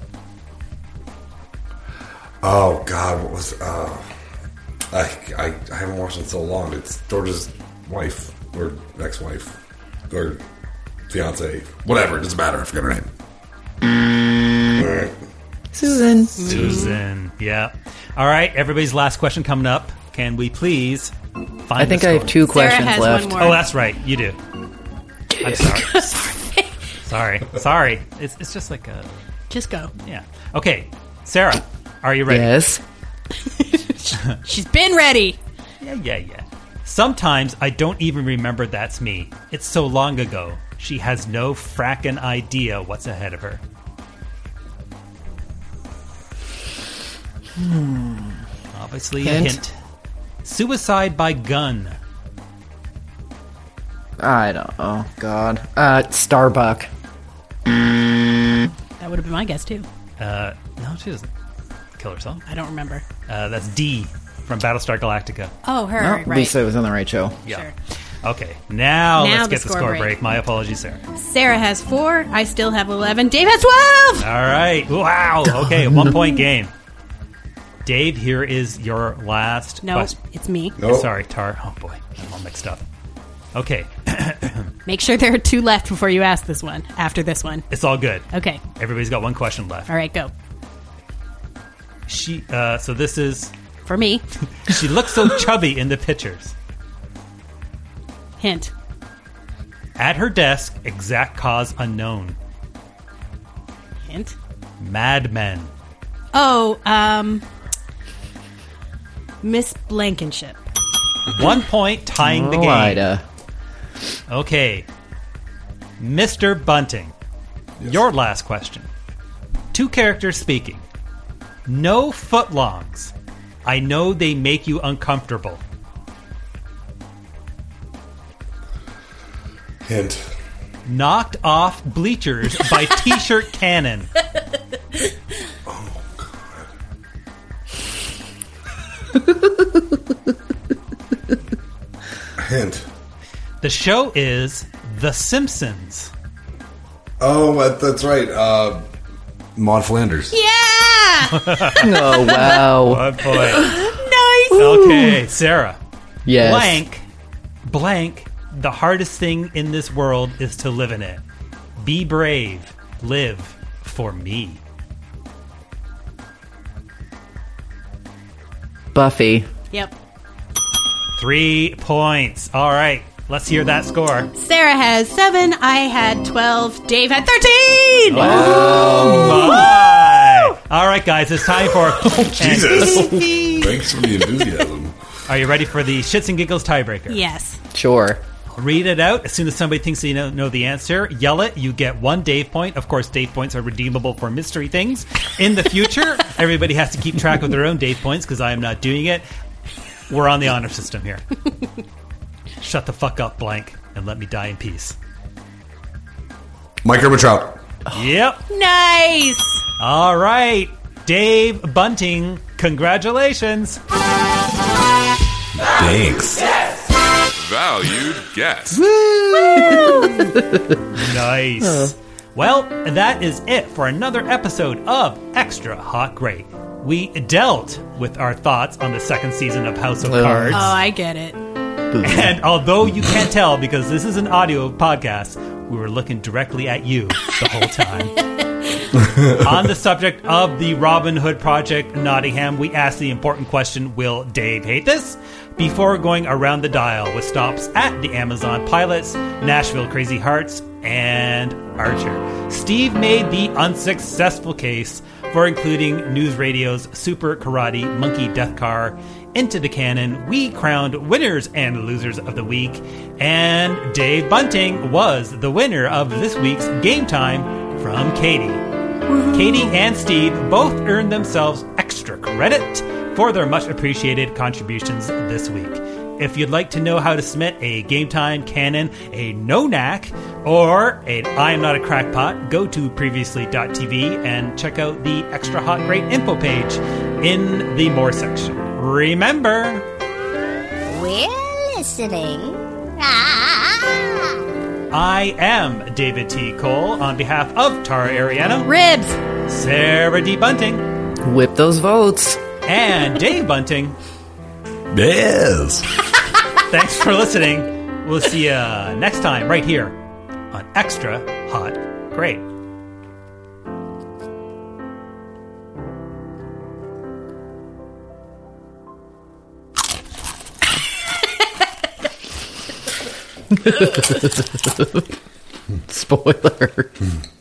Oh, God. What was... Uh, I, I, I haven't watched it in so long. It's George's wife. Or ex-wife. Or fiance. Whatever. It doesn't matter. I forgot her name. All right. Susan. Susan. Yeah. All right. Everybody's last question coming up. Can we please find I think the I have score? two Sarah questions has left. one more. Oh, that's right. You do. I'm sorry. sorry. Sorry. Sorry. It's, it's just like a... Just go. Yeah. Okay. Sarah, are you ready? Yes. She's been ready. Yeah, yeah, yeah. Sometimes I don't even remember that's me. It's so long ago. She has no frackin' idea what's ahead of her. Hmm. Obviously Hint? a hint. Suicide by gun. I don't know. God. Uh, Starbuck. That would have been my guess, too. Uh, no, she doesn't kill herself. I don't remember. Uh, that's D from Battlestar Galactica. Oh, her, Well, right. At least I was on the right show. Yeah. Sure. Okay, now, Now let's the get the score score break. break. My apologies, Sarah. Sarah has four. I still have eleven. Dave has twelve. All right. Wow. Okay, one point game. Dave, here is your last No, question. it's me. Nope. Sorry, Tar. Oh, boy. I'm all mixed up. Okay. Make sure there are two left before you ask this one, after this one. It's all good. Okay. Everybody's got one question left. All right, go. She. Uh, so this is... For me. She looks so chubby in the pictures. Hint. At her desk, exact cause unknown. Hint. Mad Men. Oh, um, Miss Blankenship. One point, tying the Oh, game. Ida. Okay. Mister Bunting. Your last question. Two characters speaking. No footlongs. I know they make you uncomfortable. Hint. Knocked off bleachers by T-shirt cannon. Oh, God. Hint. The show is The Simpsons. Oh, that- that's right. Uh, Maud Flanders. Yeah! Oh, wow. One point. Nice! Okay, Sarah. Yes. Blank, blank, the hardest thing in this world is to live in it. Be brave. Live for me. Buffy. Yep. Three points. All right, let's hear that score. Sarah has seven. I had twelve. Dave had thirteen. Oh, my. All right, guys, it's time for... Jesus. Thanks for the enthusiasm. Are you ready for the shits and giggles tiebreaker? Yes. Sure. Read it out. As soon as somebody thinks they know, know the answer, yell it. You get one Dave point. Of course, Dave points are redeemable for mystery things. In the future, everybody has to keep track of their own Dave points because I am not doing it. We're on the honor system here. Shut the fuck up, blank, and let me die in peace. Mike Ehrmantraut. Yep. Nice. All right. Dave Bunting, congratulations. Thanks. Valued guest. Nice. Well, that is it for another episode of Extra Hot Great. We dealt with our thoughts on the second season of House of Oh. Cards. Oh, I get it. And although you can't tell because this is an audio podcast, we were looking directly at you the whole time. On the subject of the Robin Hood Project Nottingham, we asked the important question, will Dave hate this? Before going around the dial with stops at the Amazon Pilots, Nashville Crazy Hearts, and Archer. Steve made the unsuccessful case for including News Radio's Super Karate Monkey Death Car into the canon. We crowned winners and losers of the week, and Dave Bunting was the winner of this week's Game Time from Katie. Katie and Steve both earned themselves extra credit for their much appreciated contributions this week. If you'd like to know how to submit a Game Time canon, a no-knack, or an I am not a crackpot, go to previously dot t v and check out the Extra Hot Great info page in the More section. Remember, We're listening. Ah! I am David T. Cole on behalf of Tara Ariano, Ribs, Sarah D. Bunting, Whip those votes. and Dave Bunting. Yes. Thanks for listening. We'll see you next time right here on Extra Hot Great. Spoiler.